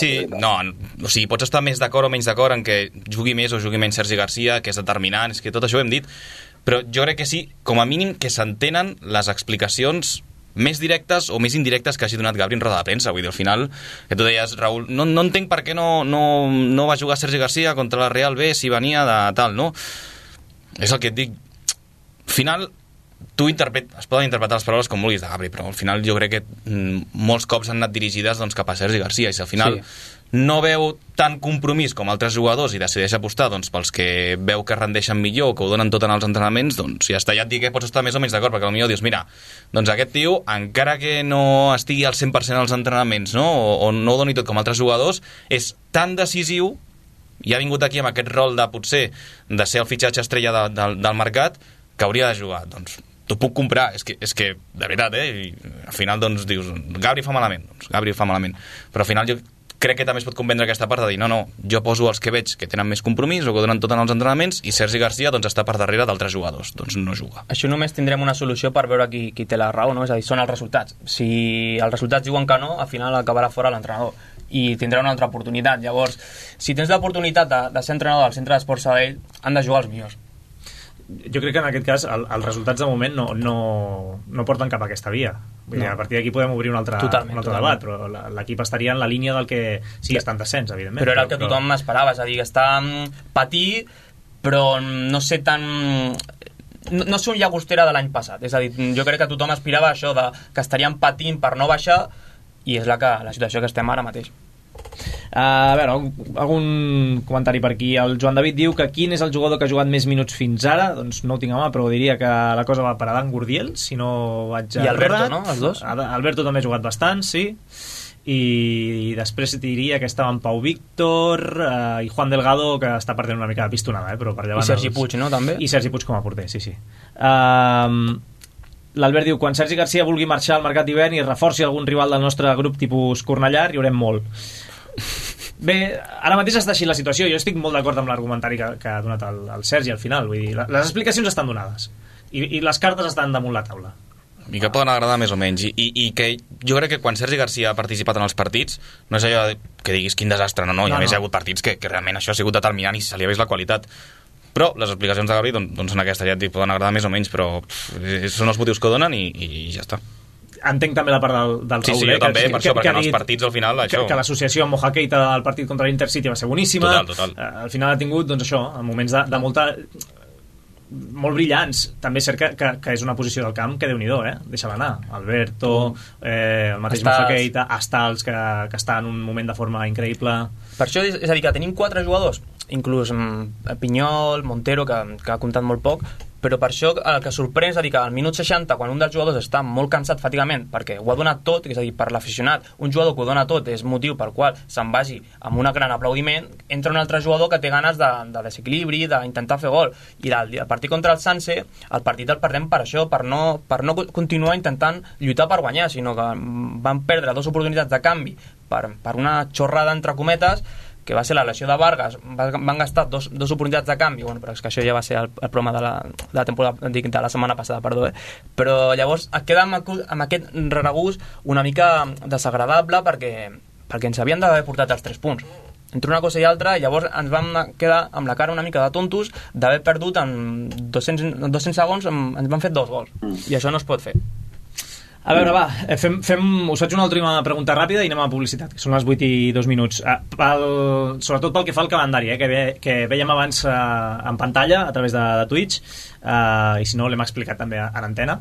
S5: O sigui, pots estar més d'acord o menys d'acord en que jugui més o jugui menys Sergi Garcia, que és determinant, és que tot això ho hem dit, però jo crec que sí, com a mínim, que s'entenen les explicacions més directes o més indirectes que hagi donat Gabri en roda de premsa. Vull dir, al final, que tu deies, Raül, no entenc per què no va jugar Sergi Garcia contra la Real B si venia de tal, no? És el que et dic. Al final, es poden interpretar les paraules com vulguis de Gabri, però al final jo crec que molts cops han anat dirigides cap a Sergi Garcia, i si al final no veu tant compromís com altres jugadors i decideix apostar pels que veu que rendeixen millor o que ho donen tot en els entrenaments, doncs ja està, ja et dic que pots estar més o menys d'acord, perquè potser dius, mira, doncs aquest tio, encara que no estigui al 100% als entrenaments, no? O no ho doni tot com altres jugadors, és tan decisiu, i ha vingut aquí amb aquest rol de potser de ser el fitxatge estrella del mercat, que hauria de jugar. Doncs t'ho puc comprar, és que de veritat, i al final doncs dius, Gabri fa malament, però al final jo crec que també es pot convendre aquesta part de dir no, jo poso els que veig que tenen més compromís o que donen tot en els entrenaments i Sergi Garcia doncs està per darrere d'altres jugadors, doncs no juga.
S4: Això només tindrem una solució per veure qui té la raó, no? És a dir, són els resultats. Si els resultats diuen que no, al final acabarà fora l'entrenador i tindrà una altra oportunitat. Llavors, si tens l'oportunitat de ser entrenador al Centre d'Esports Sabadell, han de jugar els millors.
S2: Jo crec que en aquest cas els resultats de moment no porten cap a aquesta via. Vull dir, a partir d'aquí podem obrir un altre debat, però l'equip estaria en la línia del que sí està en descens, evidentment.
S4: Però era el que tothom esperava, és a dir, que està patir, però no sé tan... No sé un llagostera de l'any passat, és a dir, jo crec que tothom aspirava a això, que estarien patint per no baixar, i és la situació que estem ara mateix.
S2: A veure, algun comentari per aquí. El Joan David diu que quin és el jugador que ha jugat més minuts fins ara. Doncs no ho tinc a mà, però diria que la cosa va per Adán Gurdiel, si no vaig
S4: I Alberto, no? Els dos?
S2: Alberto també ha jugat bastant, sí. I després diria que estaven Pau Víctor i Juan Delgado, que està perdent una mica de pistonada, però per llevant
S4: i Sergi Puig, no? També?
S2: I Sergi Puig com a porter, sí. L'Albert diu, quan Sergi Garcia vulgui marxar al mercat d'hivern i reforci algun rival del nostre grup tipus Cornellà, riurem molt. Bé, ara mateix està així la situació. Jo estic molt d'acord amb l'argumentari que ha donat el Sergi al final. Vull dir, les explicacions estan donades i les cartes estan damunt la taula.
S5: I que poden agradar més o menys. I que jo crec que quan Sergi Garcia ha participat en els partits, no és allò que diguis quin desastre, no. Hi ha més hagut partits que realment això ha sigut determinant i se li ha vist la qualitat. Però les explicacions de Gabri doncs són aquestes, ja et dic, poden agradar més o menys, però són els motius que donen i ja està.
S2: Entenc també la part del Raúl.
S5: Sí, jo també, per això, perquè en els partits al final això...
S2: Que l'associació amb Moja Keita al partit contra l'Intercity va ser boníssima.
S5: Total.
S2: Al final ha tingut, doncs això, moments de molta... molt brillants. També és cert que és una posició del camp que Déu-n'hi-do, deixa-la anar. Alberto, el mateix Moja Keita, Astals, que està en un moment de forma increïble.
S4: Per això, és a dir, que tenim 4 jugadors, inclús Pinyol, Montero, que ha comptat molt poc, però per això el que sorprèn és a dir que al minut 60, quan un dels jugadors està molt cansat fàticament perquè ho ha donat tot, és a dir, per l'aficionat, un jugador que ho dona tot és motiu pel qual se'n vagi amb un gran aplaudiment, entra un altre jugador que té ganes de desequilibri, d'intentar fer gol, i el partit contra el Sanse, el partit el perdem per això, per no continuar intentant lluitar per guanyar, sinó que van perdre 2 oportunitats de canvi per una xorrada entre cometes, que va ser la lesió de Vargas, van gastar dos oportunitats de canvi, bueno, però és que això ja va ser el problema de la temporada, de la setmana passada, perdó, però llavors et queda amb aquest regust una mica desagradable perquè ens havien d'haver portat els 3 punts entre una cosa i altra, i llavors ens vam quedar amb la cara una mica de tontos d'haver perdut en 200 segons, ens van fer 2 gols, i això no es pot fer.
S2: A veure, va, us faig una última pregunta ràpida i anem a publicitat, que són les 8 i 2 minuts. Sobretot pel que fa al calendari, que veiem abans en pantalla a través de Twitch, i si no l'hem explicat també en antena.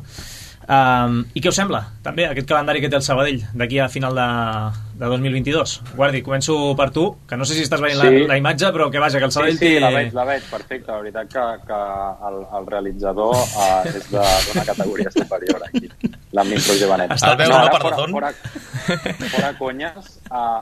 S2: I què us sembla, també, aquest calendari que té el Sabadell d'aquí a final de 2022? Guardi, començo per tu, que no sé si estàs veient la imatge, però que vaja, que el Sabadell té...
S3: Sí, la veig, perfecte. La veritat que el realitzador és d'una categoria superior aquí. L'àmbit Roger Benet.
S5: El veu, no, per Dazón?
S3: Fora conyes,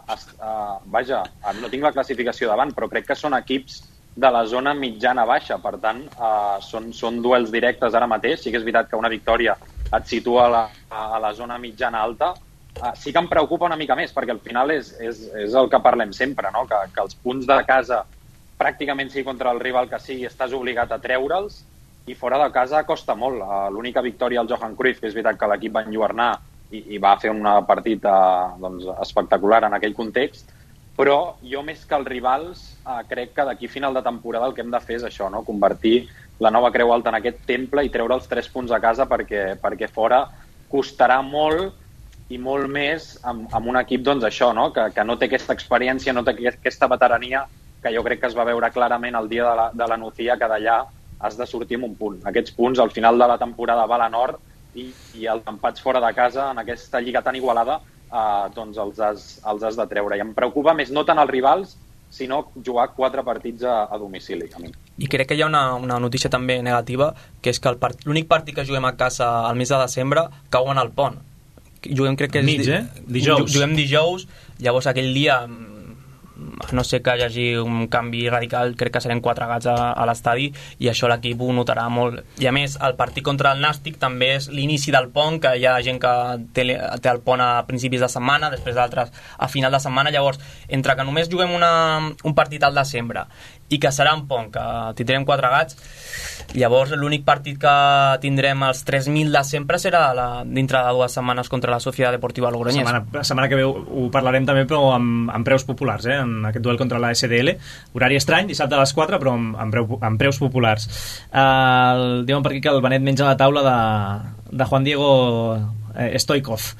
S3: vaja, no tinc la classificació davant, però crec que són equips de la zona mitjana-baixa, per tant, són duels directes ara mateix. Sí que és veritat que una victòria et situa a la zona mitjana-alta. Sí que em preocupa una mica més, perquè al final és el que parlem sempre, no? Que els punts de casa, pràcticament sigui contra el rival que sigui, estàs obligat a treure'ls, i fora de casa costa molt. L'única victòria al Johan Cruyff, que és veritat que l'equip va enlluernar i va fer un partit espectacular en aquell context, però jo més que els rivals crec que d'aquí final de temporada el que hem de fer és això, no? Convertir la nova Creu Alta en aquest temple i treure els 3 punts a casa perquè fora costarà molt i molt més amb un equip, doncs això, no? Que no té aquesta experiència, no té aquesta veterania, que jo crec que es va veure clarament el dia de la Nucía, que d'allà has de sortir amb un punt. Aquests punts al final de la temporada valen or i els empats fora de casa en aquesta lliga tan igualada doncs els has de treure. I em preocupa més no tant els rivals, sinó jugar 4 partits a domicili.
S4: I crec que hi ha una notícia també negativa, que és que l'únic partit que juguem a casa al mes de desembre cau en el pont. Juguem, crec que és
S2: dijous.
S4: Juguem dijous, llavors aquell dia a no ser que hi hagi un canvi radical, crec que serem 4 gats a l'estadi, i això l'equip ho notarà molt. I a més, el partit contra el Nàstic també és l'inici del pont, que hi ha gent que té el pont a principis de setmana, després d'altres a final de setmana. Llavors, entre que només juguem un partit al desembre i que serà un pont, que tindrem 4 gats, llavors l'únic partit que tindrem els 3.000 de sempre serà dintre de 2 setmanes contra la Societat Deportiva Logroñés.
S2: La setmana que ve ho parlarem també, però amb preus populars, en aquest duel contra la SDL. Horari estrany, dissabte a les 4, però amb preus populars. Diuen per aquí que el Benet menja la taula de Juan Diego Stoikov.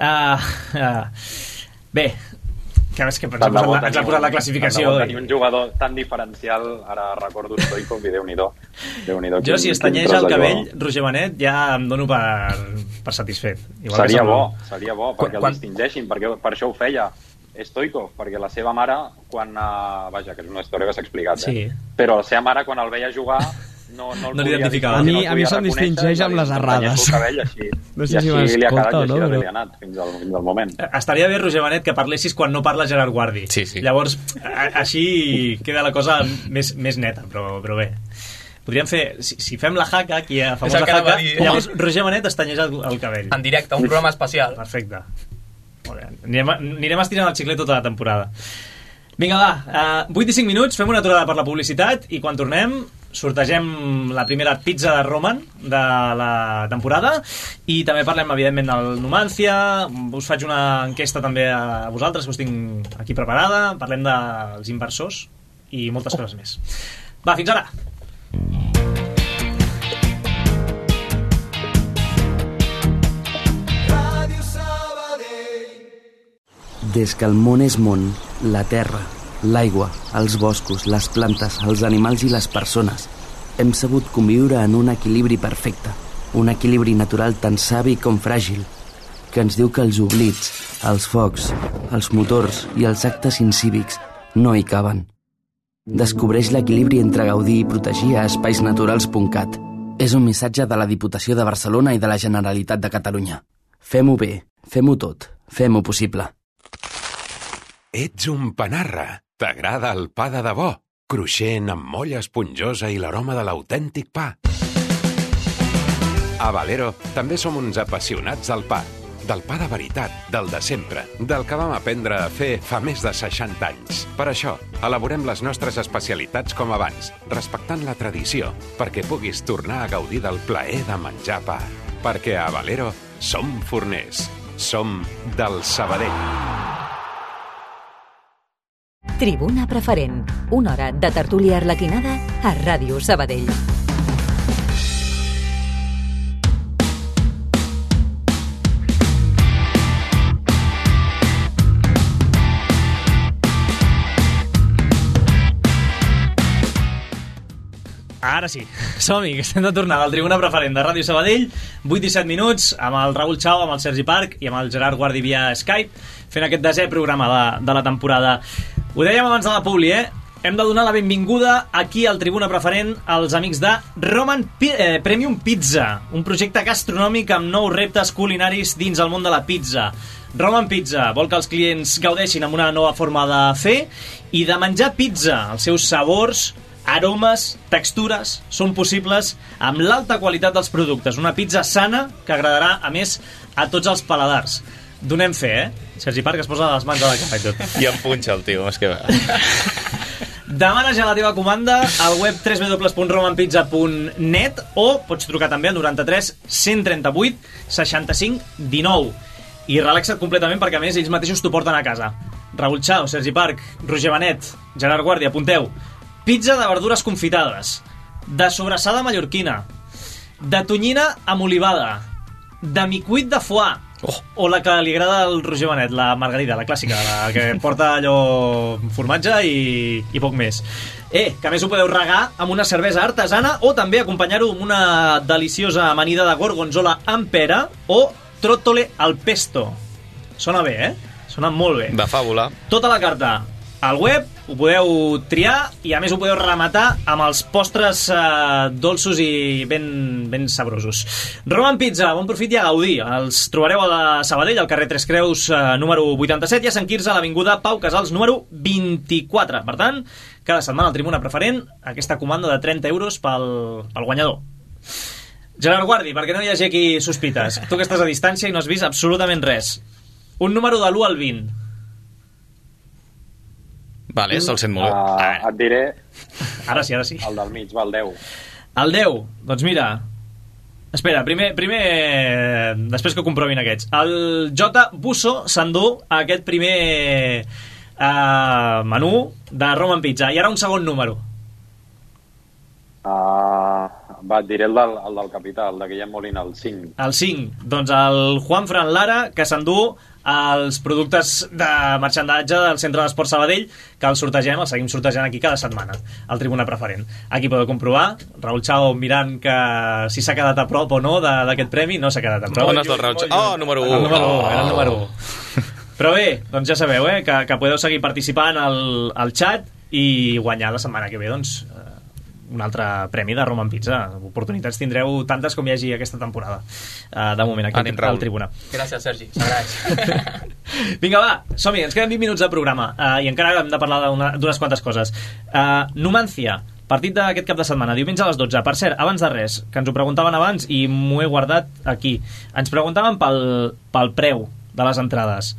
S2: Bé, que és que ens ha posat la classificació.
S3: Tenir un jugador tan diferencial, ara recordo Stoikov i Déu-n'hi-do.
S2: Jo, si estanyeja el cabell Roger Benet, ja em dono per satisfet.
S3: Seria bo perquè el distingeixin, perquè per això ho feia Stoikov, perquè la seva mare vaja, que és una història que s'ha explicat, però la seva mare quan el veia jugar no
S2: l'identificava.
S6: A mi se'm distingeix amb les errades.
S3: No sé si m'escolta o no, però... fins al moment.
S2: Estaria bé, Roger Benet, que parlessis quan no parla Gerard Guardi.
S5: Sí.
S2: Llavors, així queda la cosa més neta, però bé. Podríem fer, si fem la jaca, aquí a famosa jaca, llavors Roger Benet estanyeja el cabell.
S4: En directe, un programa especial.
S2: Perfecte. Molt bé. Anirem estirant el xiclet tota la temporada. Vinga, va, 8 i 5 minuts, fem una aturada per la publicitat i quan tornem sortegem la primera pizza de Roman de la temporada i també parlem, evidentment, del Numancia. Us faig una enquesta també a vosaltres, que us tinc aquí preparada. Parlem dels inversors i moltes coses més. Va, fins ara!
S7: Des que el món és món, la terra, l'aigua, els boscos, les plantes, els animals i les persones hem sabut conviure en un equilibri perfecte, un equilibri natural tan savi com fràgil, que ens diu que els oblits, els focs, els motors i els actes incívics no hi caben. Descobreix l'equilibri entre gaudir i protegir a espaisnaturals.cat. És un missatge de la Diputació de Barcelona i de la Generalitat de Catalunya. Fem-ho bé, fem-ho tot, fem-ho possible.
S8: Ets un panarra. T'agrada el pa de debò, cruixent amb molla esponjosa i l'aroma de l'autèntic pa. A Valero també som uns apassionats del pa de veritat, del de sempre, del que vam aprendre a fer fa més de 60 anys. Per això, elaborem les nostres especialitats com abans, respectant la tradició, perquè puguis tornar a gaudir del plaer de menjar pa. Perquè a Valero som forners, som del Sabadell.
S1: Tribuna Preferent, una hora de tertúlia arlequinada a Ràdio Sabadell.
S2: Ara sí, som-hi, que estem de tornada al Tribuna Preferent de Ràdio Sabadell, 8 i 7 minuts, amb el Raül Chao, amb el Sergi Parc i amb el Gerard Guardi via Skype, fent aquest 10è programa de la temporada. Ho dèiem abans de la publi, hem de donar la benvinguda aquí al Tribuna Preferent als amics de Roman Premium Pizza, un projecte gastronòmic amb nous reptes culinaris dins el món de la pizza. Roman Pizza vol que els clients gaudeixin amb una nova forma de fer i de menjar pizza. Els seus sabors, aromes, textures són possibles amb l'alta qualitat dels productes. Una pizza sana que agradarà, a més, a tots els paladars. Donem fe, Sergi Parc es posa les mans a la cara i tot.
S5: I em punxa el tio, és que...
S2: Demana ja la teva comanda al web www.romanpizza.net o pots trucar també al 93 138 65 19 i relaxa't completament perquè a més ells mateixos t'ho porten a casa. Raül Chao, Sergi Parc, Roger Benet, Gerard Guardi, apunteu. Pizza de verdures confitades, de sobrassada mallorquina, de tonyina amb olivada, de micuit de foie, o la que li agrada al Roger Benet, la margarida, la clàssica, la que porta allò formatge i poc més. Que a més ho podeu regar amb una cervesa artesana o també acompanyar-ho amb una deliciosa amanida de gorgonzola amb pera o trottole al pesto. Sona bé, Sona molt bé.
S5: De fàbula.
S2: Tota la carta al web, ho podeu triar i a més ho podeu rematar amb els postres dolços i ben sabrosos. Roman Pizza, bon profit i a gaudir. Els trobareu a Sabadell, al carrer Tres Creus número 87, i a Sant Quirze, a l'avinguda Pau Casals número 24. Per tant, cada setmana al Tribuna Preferent, aquesta comanda de 30 euros pel guanyador. Gerard Guardi, perquè no hi hagi aquí sospites. Tu que estàs a distància i no has vist absolutament res. Un número de l'1 al 20.
S5: Vale, se'l sent molt.
S3: Et diré...
S2: Ara sí.
S3: El del mig, va, el 10.
S2: El 10, doncs mira... Espera, primer després que ho comprovin aquests. El J. Busso s'endú aquest primer menú de Roman Pizza. I ara un segon número.
S3: Va, et diré el del capità, el de Guillem Molina, el 5.
S2: El 5, doncs el Juan Fran Lara, que s'endú els productes de marxandatge del Centre d'Esport Sabadell, que els seguim sortegant aquí cada setmana al Tribuna Preferent. Aquí podeu comprovar Raül Chao mirant que si s'ha quedat a prop o no d'aquest premi. No s'ha quedat a prop.
S5: On està el Raül Chao? Número 1.
S2: Era el número 1. Però bé, doncs ja sabeu que podeu seguir participant al xat i guanyar la setmana que ve doncs un altre premi de Roman Pizza. Oportunitats tindreu tantes com hi hagi aquesta temporada. De moment aquí al Tribuna.
S4: Gràcies, Sergi, s'agraeix.
S2: Vinga, va, som-hi, ens queden 20 minuts de programa i encara hem de parlar d'unes quantes coses. Numancia, partit d'aquest cap de setmana, diumenge a les 12. Per cert, abans de res, que ens ho preguntaven abans i m'ho he guardat aquí, ens preguntaven pel preu de les entrades,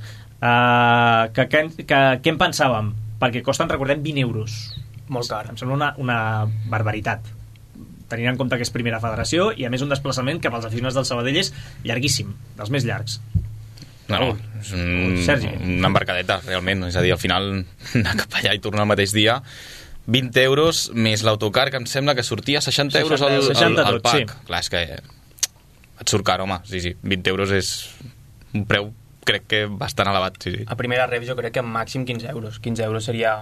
S2: què en pensàvem, perquè costen, recordem, 20 euros.
S4: Molt car.
S2: Em sembla una barbaritat, tenint en compte que és primera federació i a més un desplaçament que pels aficionats del Sabadell és llarguíssim, dels més llargs.
S5: No, és una embarcadeta realment, és a dir, al final anar cap allà i tornar el mateix dia. 20 euros més l'autocar, que em sembla que sortia 60 euros al pack. Sí. Clar, és que et surt car, home. Sí, 20 euros és un preu crec que bastant elevat, sí.
S4: A primera ref jo crec que màxim 15 euros. 15 euros seria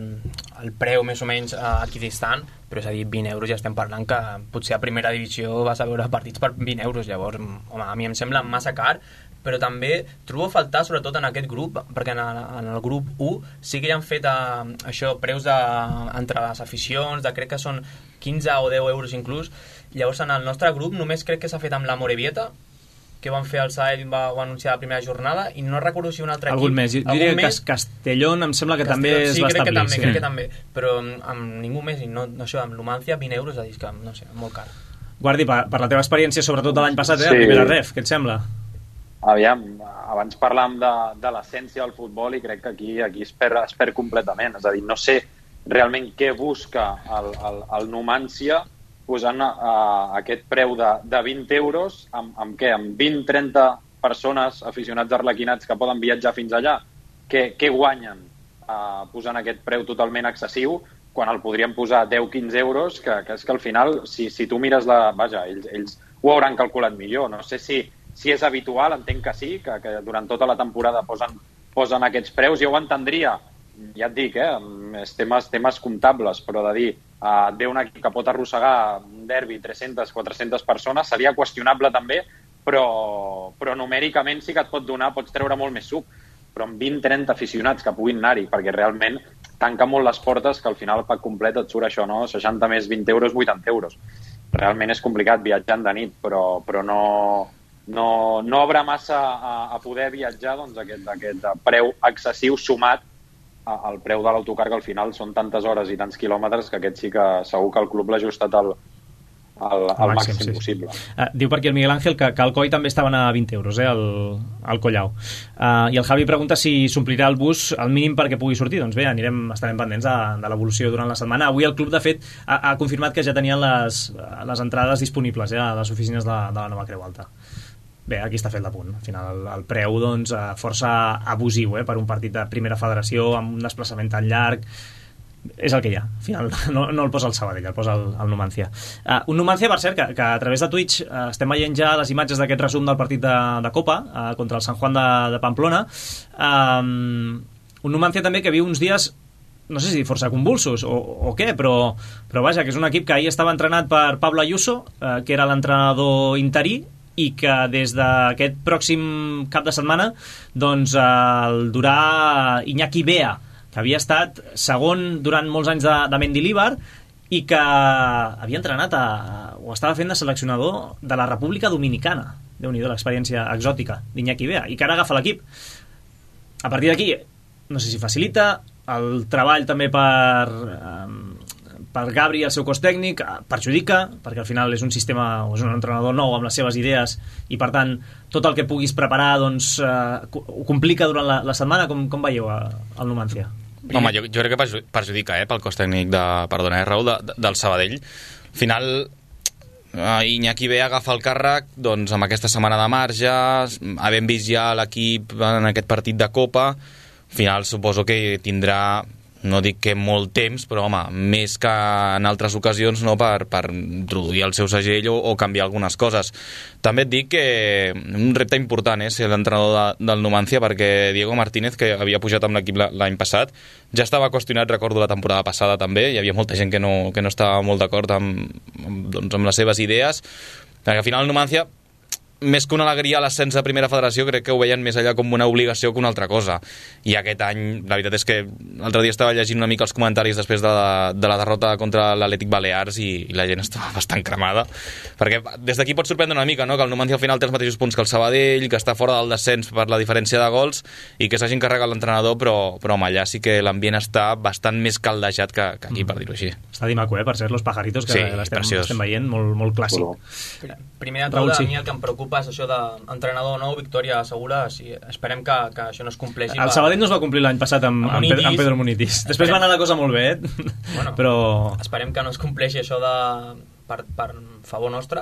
S4: el preu més o menys equidistant, però és a dir, 20 euros ja estem parlant que potser a primera divisió vas a veure partits per 20 euros. Llavors, home, a mi em sembla massa car, però també trobo a faltar, sobretot en aquest grup, perquè en el grup 1 sí que ja han fet això, preus entre les aficions, crec que són 15 o 10 euros inclús. Llavors en el nostre grup només crec que s'ha fet amb la Morevieta, que van fer el Saed, va anunciar la primera jornada, i no recordo si un altre equip...
S2: Algun més, diria que Castellón em sembla que també es va establir.
S4: Sí, crec que també, però amb ningú més, i no això, amb Numancia 20 euros, és a dir, que no sé, molt car.
S2: Guardi, per la teva experiència, sobretot de l'any passat, sí. Primera ref, què et sembla?
S3: Aviam, abans parlàvem de l'essència del futbol i crec que aquí es perd completament, és a dir, no sé realment què busca el Numancia posant aquest preu de 20 euros amb què? Amb 20-30 persones aficionats arlequinats que poden viatjar fins allà? Què guanyen posant aquest preu totalment excessiu quan el podrien posar 10-15 euros, que és que al final, si tu mires vaja, ells ho hauran calculat millor. No sé si és habitual, entenc que sí, que durant tota la temporada posen aquests preus. Jo ho entendria, ja et dic, temes comptables, però de dir ve un equip que pot arrossegar un derbi 300-400 persones seria qüestionable també, però numèricament sí que et pots treure molt més suc, però amb 20-30 aficionats que puguin anar-hi, perquè realment tanca molt les portes, que al final el pack complet et surt això, no? 60 més 20 euros, 80 euros. Realment és complicat viatjant de nit, però no haurà massa a poder viatjar, doncs, aquest preu excessiu sumat al preu de l'autocar, que al final són tantes hores i tants quilòmetres que aquest sí que segur que el club l'ha ajustat al màxim possible.
S2: Diu per aquí el Miguel Ángel que al COI també estaven a 20 euros, al Collau. I el Javi pregunta si s'omplirà el bus al mínim perquè pugui sortir. Doncs bé, estarem pendents de l'evolució durant la setmana. Avui el club, de fet, ha confirmat que ja tenien les entrades disponibles a les oficines de la Nova Creu Alta. Bé, aquí està fet l'apunt. Al final, el preu, doncs, força abusiu, per un partit de primera federació, amb un desplaçament tan llarg. És el que hi ha. Al final, no el posa el Sabadell, el posa el Numancia. Un Numancia, per cert, que a través de Twitch estem veient ja les imatges d'aquest resum del partit de Copa contra el San Juan de Pamplona. Un Numancia també que viu uns dies, no sé si força convulsos o què, però vaja, que és un equip que ahir estava entrenat per Pablo Ayuso, que era l'entrenador interí, i que des d'aquest pròxim cap de setmana doncs el durà Iñaki Bea que havia estat segon durant molts anys de Mendilibar i que havia entrenat o estava fent de seleccionador de la República Dominicana. Déu-n'hi-do, l'experiència exòtica d'Iñaki Bea, i que ara agafa l'equip. A partir d'aquí, no sé si facilita el treball també per Gabri i el seu cos tècnic, perjudica, perquè al final és un sistema o és un entrenador nou amb les seves idees i per tant tot el que puguis preparar doncs, ho complica durant la setmana. Com veieu el Numancia?
S5: Home, jo crec que perjudica pel cos tècnic Raül, del Sabadell. Al final Iñaki Bea agafa el càrrec doncs, amb aquesta setmana de marge, havent vist ja l'equip en aquest partit de Copa. Al final suposo que tindrà, no dic que molt temps, però home, més que en altres ocasions, no, per introduir el seu segell o canviar algunes coses. També et dic que un repte important ser l'entrenador del Numancia, perquè Diego Martínez, que havia pujat amb l'equip l'any passat, ja estava qüestionat, recordo la temporada passada també, hi havia molta gent que no estava molt d'acord amb les seves idees, perquè al final el Numancia, més que una alegria a l'ascens de primera federació, crec que ho veien més allà com una obligació que una altra cosa. I aquest any, la veritat és que l'altre dia estava llegint una mica els comentaris després de la derrota contra l'Atlètic Balears i la gent estava bastant cremada, perquè des d'aquí pot sorprendre una mica, no?, que el Numancia al final té els mateixos punts que el Sabadell, que està fora del descens per la diferència de gols i que s'hagin carregat l'entrenador, però home, allà sí que l'ambient està bastant més caldejat que aquí, per dir-ho així.
S2: Estadi maco, per ser Los Pajaritos, que sí, l'estem veient, molt clàssic.
S4: Primer de tot, a mi el que em preocupa és això d'entrenador nou, victòria segura. Sí, esperem que això no es compleixi.
S2: El Sabadell no es va complir l'any passat amb Pedro Munitis. Després va anar la cosa molt bé,
S4: bueno, però esperem que no es compleixi això per favor nostre.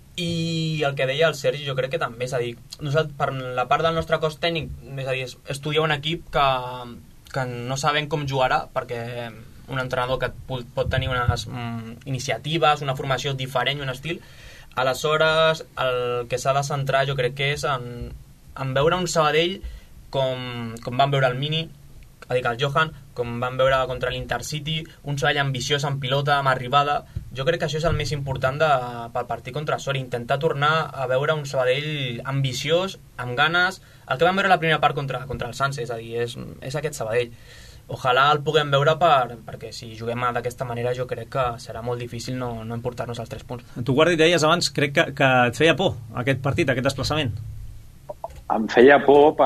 S4: I el que deia el Sergi, jo crec que també, és a dir, nosaltres, per la part del nostre cos tècnic, és a dir, estudiar un equip que no sabem com jugarà, perquè un entrenador que pot tenir unes iniciatives, una formació diferent i un estil. Aleshores, el que s'ha de centrar jo crec que és en veure un Sabadell com van veure el Mini, el Johan, com van veure contra l'Intercity, un Sabadell ambiciós en pilota, amb arribada. Jo crec que això és el més important pel partit contra Sori, intentar tornar a veure un Sabadell ambiciós, amb ganes, el que vam veure la primera part contra el Sants, és a dir, és aquest Sabadell. Ojalà el puguem veure perquè si juguem d'aquesta manera jo crec que serà molt difícil no emportar-nos els 3 punts.
S2: Tu, Guardi, deies abans, crec que et feia por aquest partit, aquest desplaçament.
S3: Em feia por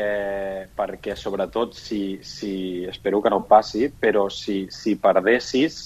S3: perquè sobretot, si espero que no passi, però si perdessis,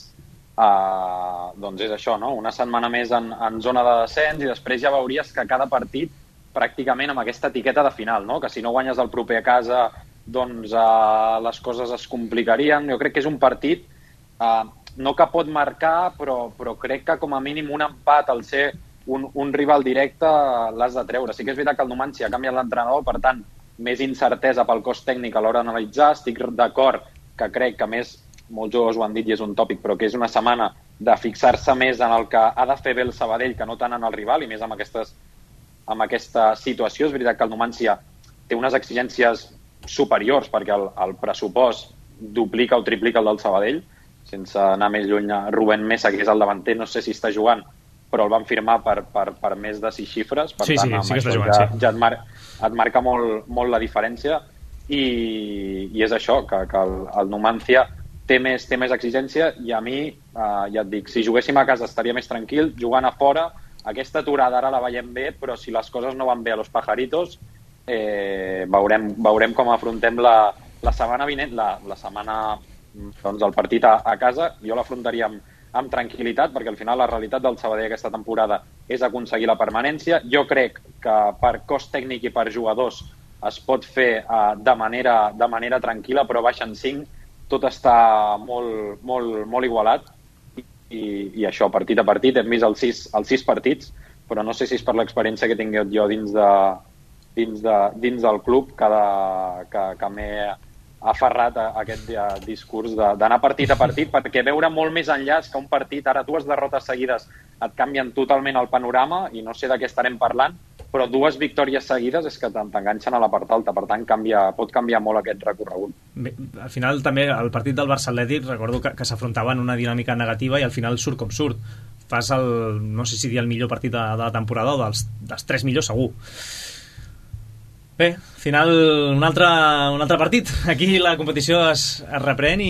S3: doncs és això, no? Una setmana més en zona de descens i després ja veuries que cada partit pràcticament amb aquesta etiqueta de final, no? Que si no guanyes el proper a casa doncs les coses es complicarien. Jo crec que és un partit no que pot marcar, però crec que com a mínim un empat al ser un rival directe l'has de treure. Sí que és veritat que el Numancia ha canviat l'entrenador, per tant, més incertesa pel cos tècnic a l'hora d'analitzar. Estic d'acord que crec que més, molts jugadors ho han dit i és un tòpic, però que és una setmana de fixar-se més en el que ha de fer bé el Sabadell que no tant en el rival, i més amb aquesta situació. És veritat que el Numancia té unes exigències superiors, perquè el pressupost duplica o triplica el del Sabadell, sense anar més lluny. Rubén Mesa, que és el davanter, no sé si està jugant, però el van firmar per més de 6 xifres, per tant,
S2: sí que està jugant,
S3: ja et marca molt la diferència, i és això, que el Numancia té més exigència, i a mi, ja et dic, si juguéssim a casa estaria més tranquil. Jugant a fora, aquesta aturada ara la veiem bé, però si les coses no van bé a Los Pajaritos, veurem com afrontem la setmana vinent, la setmana, doncs, el partit a casa. Jo l'afrontaria amb tranquil·litat, perquè al final la realitat del Sabadell aquesta temporada és aconseguir la permanència. Jo crec que per cos tècnic i per jugadors es pot fer de manera tranquil·la, però baixen 5, tot està molt igualat, i això, partit a partit. Hem vist els 6 partits, però no sé si és per l'experiència que tinc jo dins del club que m'he aferrat a aquest discurs d'anar partit a partit, perquè veure molt més enllà és que un partit, ara 2 derrotes seguides et canvien totalment el panorama, i no sé de què estarem parlant, però 2 victòries seguides és que t'enganxen a la part alta, per tant pot canviar molt aquest recorregut.
S2: Bé, al final també el partit del Barça Atlètic, recordo que s'afrontava en una dinàmica negativa i al final surt com surt. Fas no sé si dir el millor partit de la temporada o dels 3 millors segur. Bé, final, un altre partit. Aquí la competició es reprèn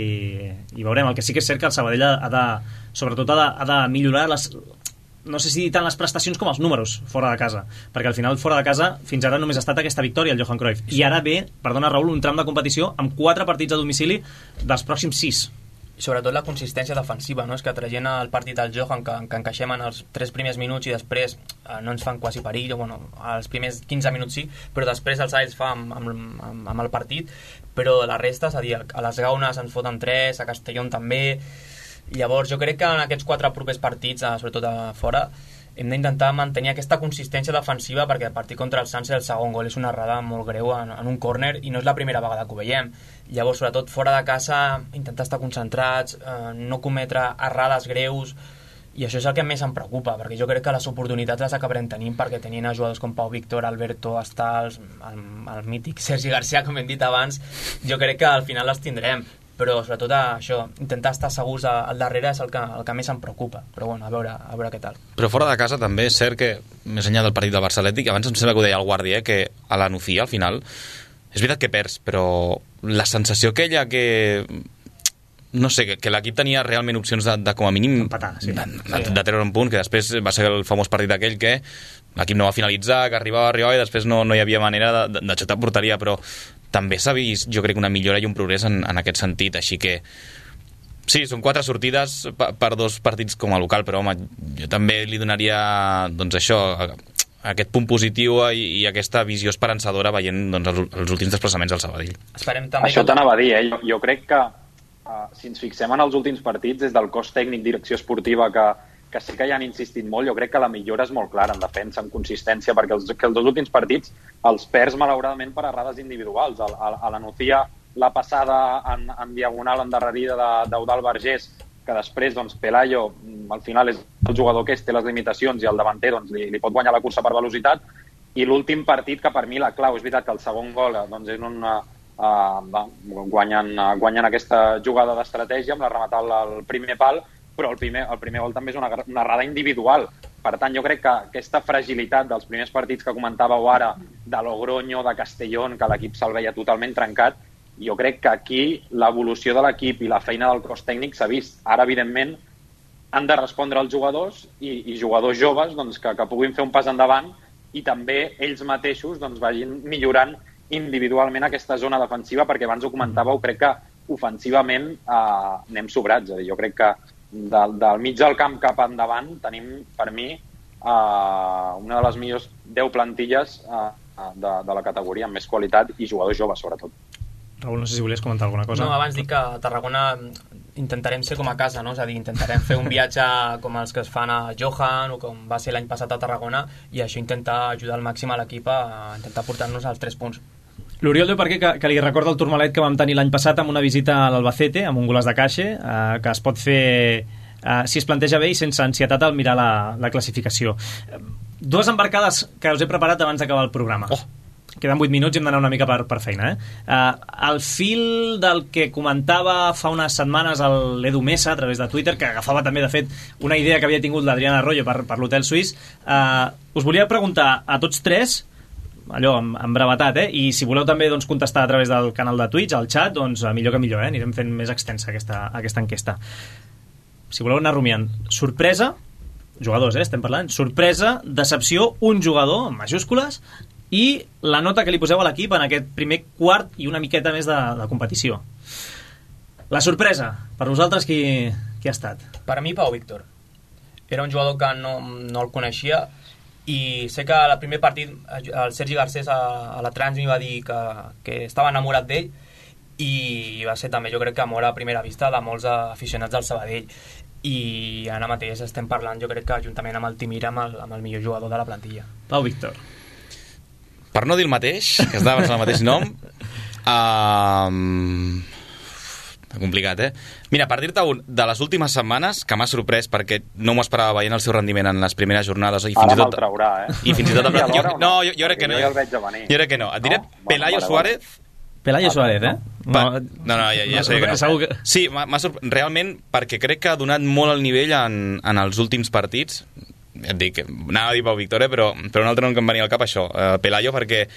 S2: i veurem. El que sí que és cert que el Sabadell sobretot ha de millorar no sé si tant les prestacions com els números fora de casa, perquè al final fora de casa fins ara només ha estat aquesta victòria al Johan Cruyff, i ara ve, perdona Raül, un tram de competició amb 4 partits a domicili dels pròxims 6.
S4: I sobretot la consistència defensiva, no? És que traient el partit del Johan que encaixem en els 3 primers minuts i després no ens fan quasi perill, bueno, els primers 15 minuts sí, però després els Sabadell fa amb el partit, però la resta, és a dir, a les Gaunes ens foten 3, a Castellón també. Llavors jo crec que en aquests 4 propers partits, sobretot a fora, hem d'intentar mantenir aquesta consistència defensiva, perquè el partit contra el Sants el segon gol és una errada molt greu en un córner i no és la primera vegada que ho veiem. Llavors, sobretot fora de casa, intentar estar concentrats, no cometre errades greus, i això és el que més em preocupa, perquè jo crec que les oportunitats les acabarem tenint, perquè tenint a jugadors com Pau Víctor, Alberto Astals, el mític Sergi Garcia, com hem dit abans, jo crec que al final les tindrem, però sobretot això, intentar estar segurs al darrere és el que més em preocupa, però bueno, a veure què tal.
S5: Però fora de casa també és cert que, més enllà del partit del Barça Atlètic, abans em sembla que ho deia el Guàrdia, que a la Nucía al final és veritat que perds, però la sensació aquella que no sé, que l'equip tenia realment opcions de com a mínim
S2: empatar, sí.
S5: de treure un punt, que després va ser el famós partit aquell que l'equip no va finalitzar, que arribava i després no hi havia manera de xutar a porteria, però també s'ha vist, jo crec, una millora i un progrés en aquest sentit, així que sí, són 4 sortides per 2 partits com a local, però home, jo també li donaria doncs això, aquest punt positiu i aquesta visió esperançadora veient doncs, els últims desplaçaments al Sabadell.
S4: Esperem també
S3: això t'anava a dir, jo crec que si ens fixem en els últims partits, des del cos tècnic, direcció esportiva, que sí que hi han insistit molt, jo crec que la millora és molt clara en defensa, en consistència, perquè els 2 últims partits els perds malauradament per errades individuals. A la Nucía, la passada en diagonal endarrerida d'Eudald Vergés, que després doncs, Pelayo al final és el jugador que té les limitacions i el davanter doncs, li pot guanyar la cursa per velocitat, i l'últim partit que per mi la clau, és veritat que el segon gol doncs, és guanyen aquesta jugada d'estratègia amb la rematada al primer pal, però el primer gol també és una errada individual. Per tant, jo crec que aquesta fragilitat dels primers partits que comentàveu ara, de Logroño, de Castellón, que l'equip se'l veia totalment trencat, jo crec que aquí l'evolució de l'equip i la feina del cos tècnic s'ha vist. Ara, evidentment, han de respondre els jugadors i jugadors joves doncs, que puguin fer un pas endavant i també ells mateixos doncs, vagin millorant individualment aquesta zona defensiva, perquè abans ho comentàveu, crec que ofensivament anem sobrats. Jo crec que del mig del camp cap endavant tenim, per mi, una de les millors 10 plantilles de la categoria, amb més qualitat i jugadors joves, sobretot.
S2: Raül, no sé si volies comentar alguna cosa.
S4: No, abans dic que a Tarragona intentarem ser com a casa, no? És a dir, intentarem fer un viatge com els que es fan a Johan o com va ser l'any passat a Tarragona, i això intentar ajudar al màxim a l'equip a intentar portar-nos als 3 punts.
S2: L'Oriol diu per què que li recorda el Tourmalet que vam tenir l'any passat amb una visita a l'Albacete, amb un Goles de Caixa, que es pot fer si es planteja bé i sense ansietat al mirar la classificació. 2 embarcades que us he preparat abans d'acabar el programa. Queden 8 minuts i hem d'anar una mica per feina. El fil del que comentava fa unes setmanes l'Edu Mesa a través de Twitter, que agafava també, de fet, una idea que havia tingut l'Adriana Arroyo per l'Hotel Suís, us volia preguntar a tots 3, allò en brevetat, i si voleu també doncs, contestar a través del canal de Twitch, al xat, doncs millor que millor, anirem fent més extensa aquesta enquesta. Si voleu anar rumiant, sorpresa, jugadors, estem parlant, sorpresa, decepció, un jugador, en majúscules, i la nota que li poseu a l'equip en aquest primer quart i una miqueta més de competició. La sorpresa, per vosaltres, qui ha estat?
S4: Per mi, Pau Víctor. Era un jugador que no el coneixia, i sé que al primer partit el Sergi Garcés a la Trans m'hi va dir que estava enamorat d'ell, i va ser també, jo crec que amor a primera vista de molts aficionats del Sabadell, i ara mateix estem parlant, jo crec que juntament amb el Timir, amb el millor jugador de la plantilla.
S2: Pau Víctor.
S5: Per no dir el mateix, que estava amb el mateix nom, complicat, Mira, a partir de les últimes setmanes, que m'ha sorprès perquè no m'ho esperava veient el seu rendiment en les primeres jornades, i fins i tot...
S3: traurà,
S5: I fins i tot... Jo crec que no.
S3: Jo el veig a venir.
S5: Jo crec que no. Et diré Pelayo Suárez...
S2: Pelayo Suárez,
S5: No, ja sé que no. Sí, m'ha sorprès realment, perquè crec que ha donat molt el nivell en els últims partits. Et dic, anava a dir Pau Víctor, però un altre nom que em venia al cap, això, Pelayo, perquè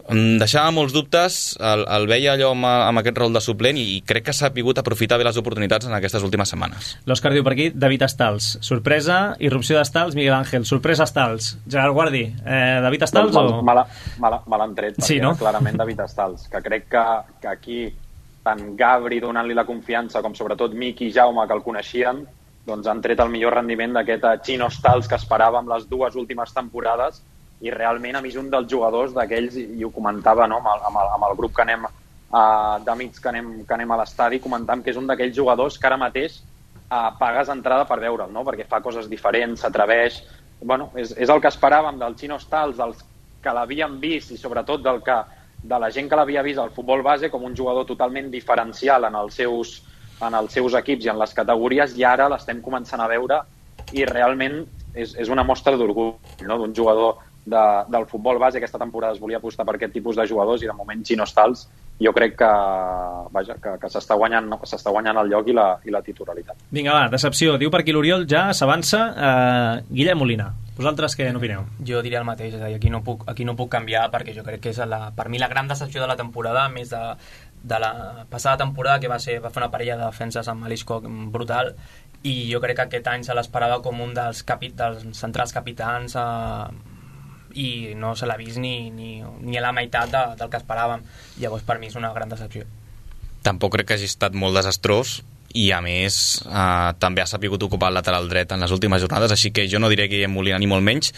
S5: Em deixava molts dubtes, el veia allò amb aquest rol de suplent i crec que s'ha pogut aprofitar bé les oportunitats en aquestes últimes setmanes.
S2: L'Òscar diu per aquí, David Estals. Sorpresa, irrupció d'Estals, Miguel Ángel. Sorpresa, Estals. Gerard Guardi, David Estals
S3: doncs,
S2: o...?
S3: Me l'han tret, perquè
S2: sí, no?
S3: Clarament David Estals, que crec que aquí tant Gabri donant-li la confiança com sobretot Miqui i Jaume, que el coneixien, doncs han tret el millor rendiment d'aquest Chino Estals que esperàvem les dues últimes temporades, i realment a mi és un dels jugadors d'aquells, i ho comentava, no, amb el grup que anem d'amics que anem a l'estadi, comentam que és un d'aquells jugadors que ara mateix pagues entrada per veure'l, no? Perquè fa coses diferents, s'atreveix. Bueno, és el que esperàvem del Chino Estals, dels que l'havien vist i sobretot de la gent que l'havia vist al futbol base com un jugador totalment diferencial en els seus equips i en les categories, i ara l'estem començant a veure i realment és una mostra d'orgull, no? D'un jugador del futbol base. Aquesta temporada es volia apostar per aquest tipus de jugadors i de moment Chino Estals jo crec que s'està guanyant el lloc i la titularitat.
S2: Vinga, va, decepció. Diu per aquí l'Oriol, ja s'avança Guillem Molina. Vosaltres què n'opineu?
S4: Jo diria el mateix, és a dir, aquí no puc canviar perquè jo crec que és per mi la gran decepció de la temporada, més de la passada temporada, que va fer una parella de defenses amb Alisco brutal, i jo crec que aquest any se l'esperava com un dels centrals capitans, i no se l'ha vist ni a la meitat del que esperàvem. Llavors per mi és una gran decepció.
S5: Tampoc crec que hagi estat molt desastrós, i a més també ha sabut ocupar el lateral dret en les últimes jornades, així que jo no diré que Guillem Molina ni molt menys.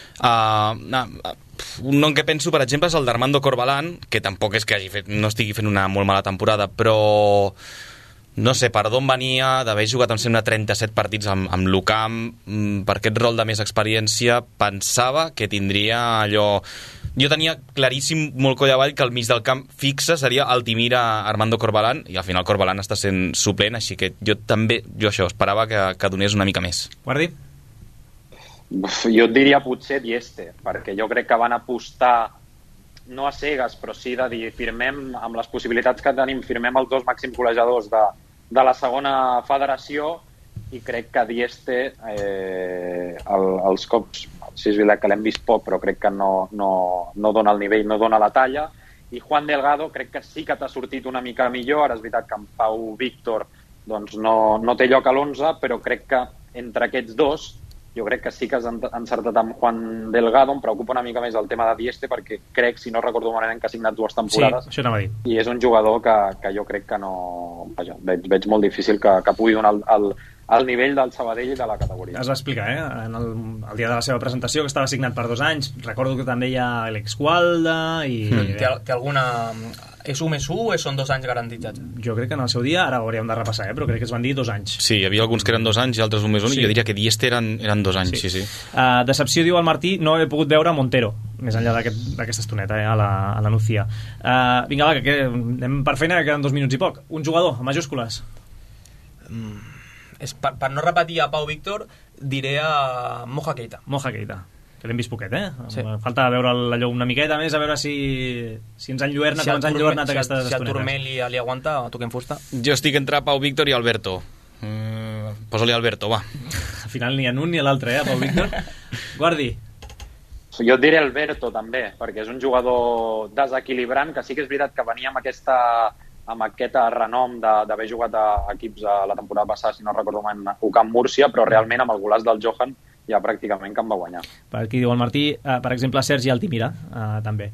S5: Un nom que penso, per exemple, és el d'Armando Corbalán, que tampoc és que no estigui fent una molt mala temporada, però no sé per d'on venia, d'haver jugat em sembla 37 partits amb l'UCAM, per aquest rol de més experiència pensava que tindria allò... Jo tenia claríssim, molt coll avall, que al mig del camp fixe seria Altimira Armando Corbalán, i al final Corbalán està sent suplent, així que jo això esperava que donés una mica més.
S2: Guardi?
S3: Jo et diria potser Dieste, perquè jo crec que van apostar no a cegues, però sí de dir firmem, amb les possibilitats que tenim, firmem els dos màxims golejadors de la segona federació, i crec que Dieste els cops, sí és veritat que l'hem vist poc, però crec que no dona el nivell, no dona la talla, i Juan Delgado crec que sí que t'ha sortit una mica millor. Ara és veritat que en Pau Víctor doncs no té lloc a l'11, però crec que entre aquests dos jo crec que sí que has encertat amb Juan Delgado. Em preocupa una mica més el tema de Dieste, perquè crec, si no recordo malament, que ha signat 2 temporades.
S2: Sí, això anava a dir.
S3: I és un jugador que jo crec que no... Vaja, veig molt difícil que pugui donar el nivell del Sabadell i de la categoria.
S2: Es va explicar, en el dia de la seva presentació, que estava signat per 2 anys. Recordo que també hi ha l'Exqualda i...
S4: Té alguna... És 1 més 1 o són 2 anys garantitzats?
S2: Jo crec que en el seu dia, ara ho hauríem de repassar, però crec que es van dir 2 anys.
S5: Sí, hi havia alguns que eren 2 anys i altres 1 més 1, sí. I jo diria que Dieste eren 2 anys, sí.
S2: Decepció, diu el Martí, no he pogut veure Montero, més enllà d'aquesta estoneta, a la Nucía. Vinga, va, que anem per feina, que queden 2 minuts i poc. Un jugador, amb majúscules.
S4: Per no repetir a Pau Víctor, diré a Moja Keita.
S2: Moja Keita, que l'hem vist poquet,
S4: Sí.
S2: Falta veure allò una miqueta més, a veure si ens han lluernat, com ens han lluernat aquestes estonetes.
S4: Si el turmel li aguanta, toquem fusta.
S5: Jo estic entre Pau Víctor i Alberto. Posa-li Alberto, va.
S2: Al final ni en un ni a l'altre, Pau Víctor. Guardi.
S3: Jo et diré Alberto també, perquè és un jugador desequilibrant, que sí que és veritat que venia amb aquest renom d'haver jugat a equips la temporada passada, si no recordo mal, en UCAM Múrcia, però realment amb el golaç del Johan ja pràcticament que em va guanyar.
S2: Per aquí diu el Martí, per exemple, Sergi Altimira, també.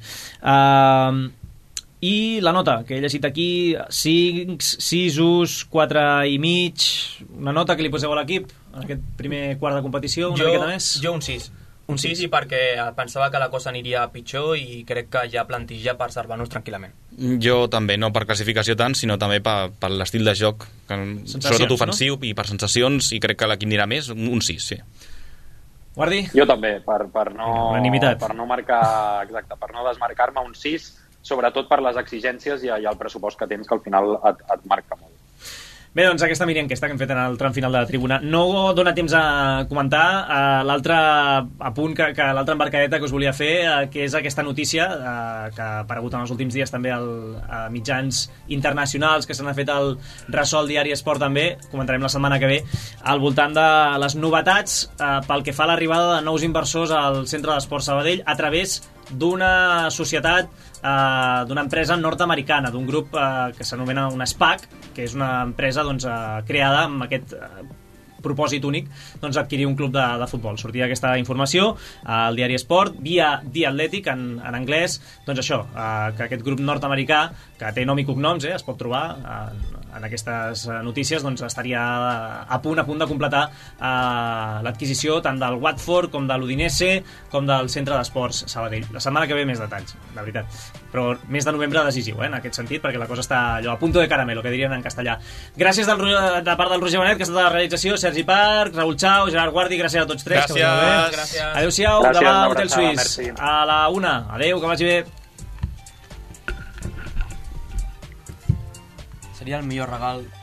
S2: I la nota, que he llegit aquí, 5, 6, 4 i mig, una nota que li poseu a l'equip en aquest primer quart de competició, una miqueta més?
S4: Jo un 6. Un 6, i perquè pensava que la cosa aniria pitjor i crec que hi ha plantilla per salvar-nos tranquil·lament.
S5: Jo també, no per classificació tant, sinó també per l'estil de joc, sobretot ofensiu, no? I per sensacions, i crec que l'equip anirà més, un 6, sí.
S2: Guardi?
S3: Jo també, per no marcar, exacte, per no desmarcar-me, un 6, sobretot per les exigències i el pressupost que tens, que al final et marca molt.
S2: Bé, doncs aquesta mini enquesta que hem fet en el tram final de la tribuna no dona temps a comentar l'altre apunt, l'altra embarcadeta que us volia fer, que és aquesta notícia que ha aparegut en els últims dies també a mitjans internacionals, que se n'ha fet el ressò al diari Esport també, comentarem la setmana que ve, al voltant de les novetats pel que fa a l'arribada de nous inversors al Centre d'Esport Sabadell a través d'una societat, d'una empresa nord-americana, d'un grup que s'anomena una SPAC, que és una empresa doncs, creada amb aquest propòsit únic, doncs adquirir un club de futbol. Sortia aquesta informació al diari Sport, via The Athletic en anglès, doncs això, que aquest grup nord-americà, que té nom i cognoms, es pot trobar en aquestes notícies, doncs estaria a punt de completar l'adquisició tant del Watford com de l'Udinese com del Centre d'Esports Sabadell. La setmana que ve més detalls, la veritat. Però mes de novembre decisiu, en aquest sentit, perquè la cosa està allò a punto de caramelo, que dirien en castellà. Gràcies de part del Roger Bonet, que ha estat a la realització, Sergi Parc, Raül Chau, Gerard Guardi, gràcies a tots tres.
S5: Gràcies.
S2: Adéu-siau, demà a Hotel Suís. A la 1. Adéu, que vagi bé.
S4: Seria el millor regal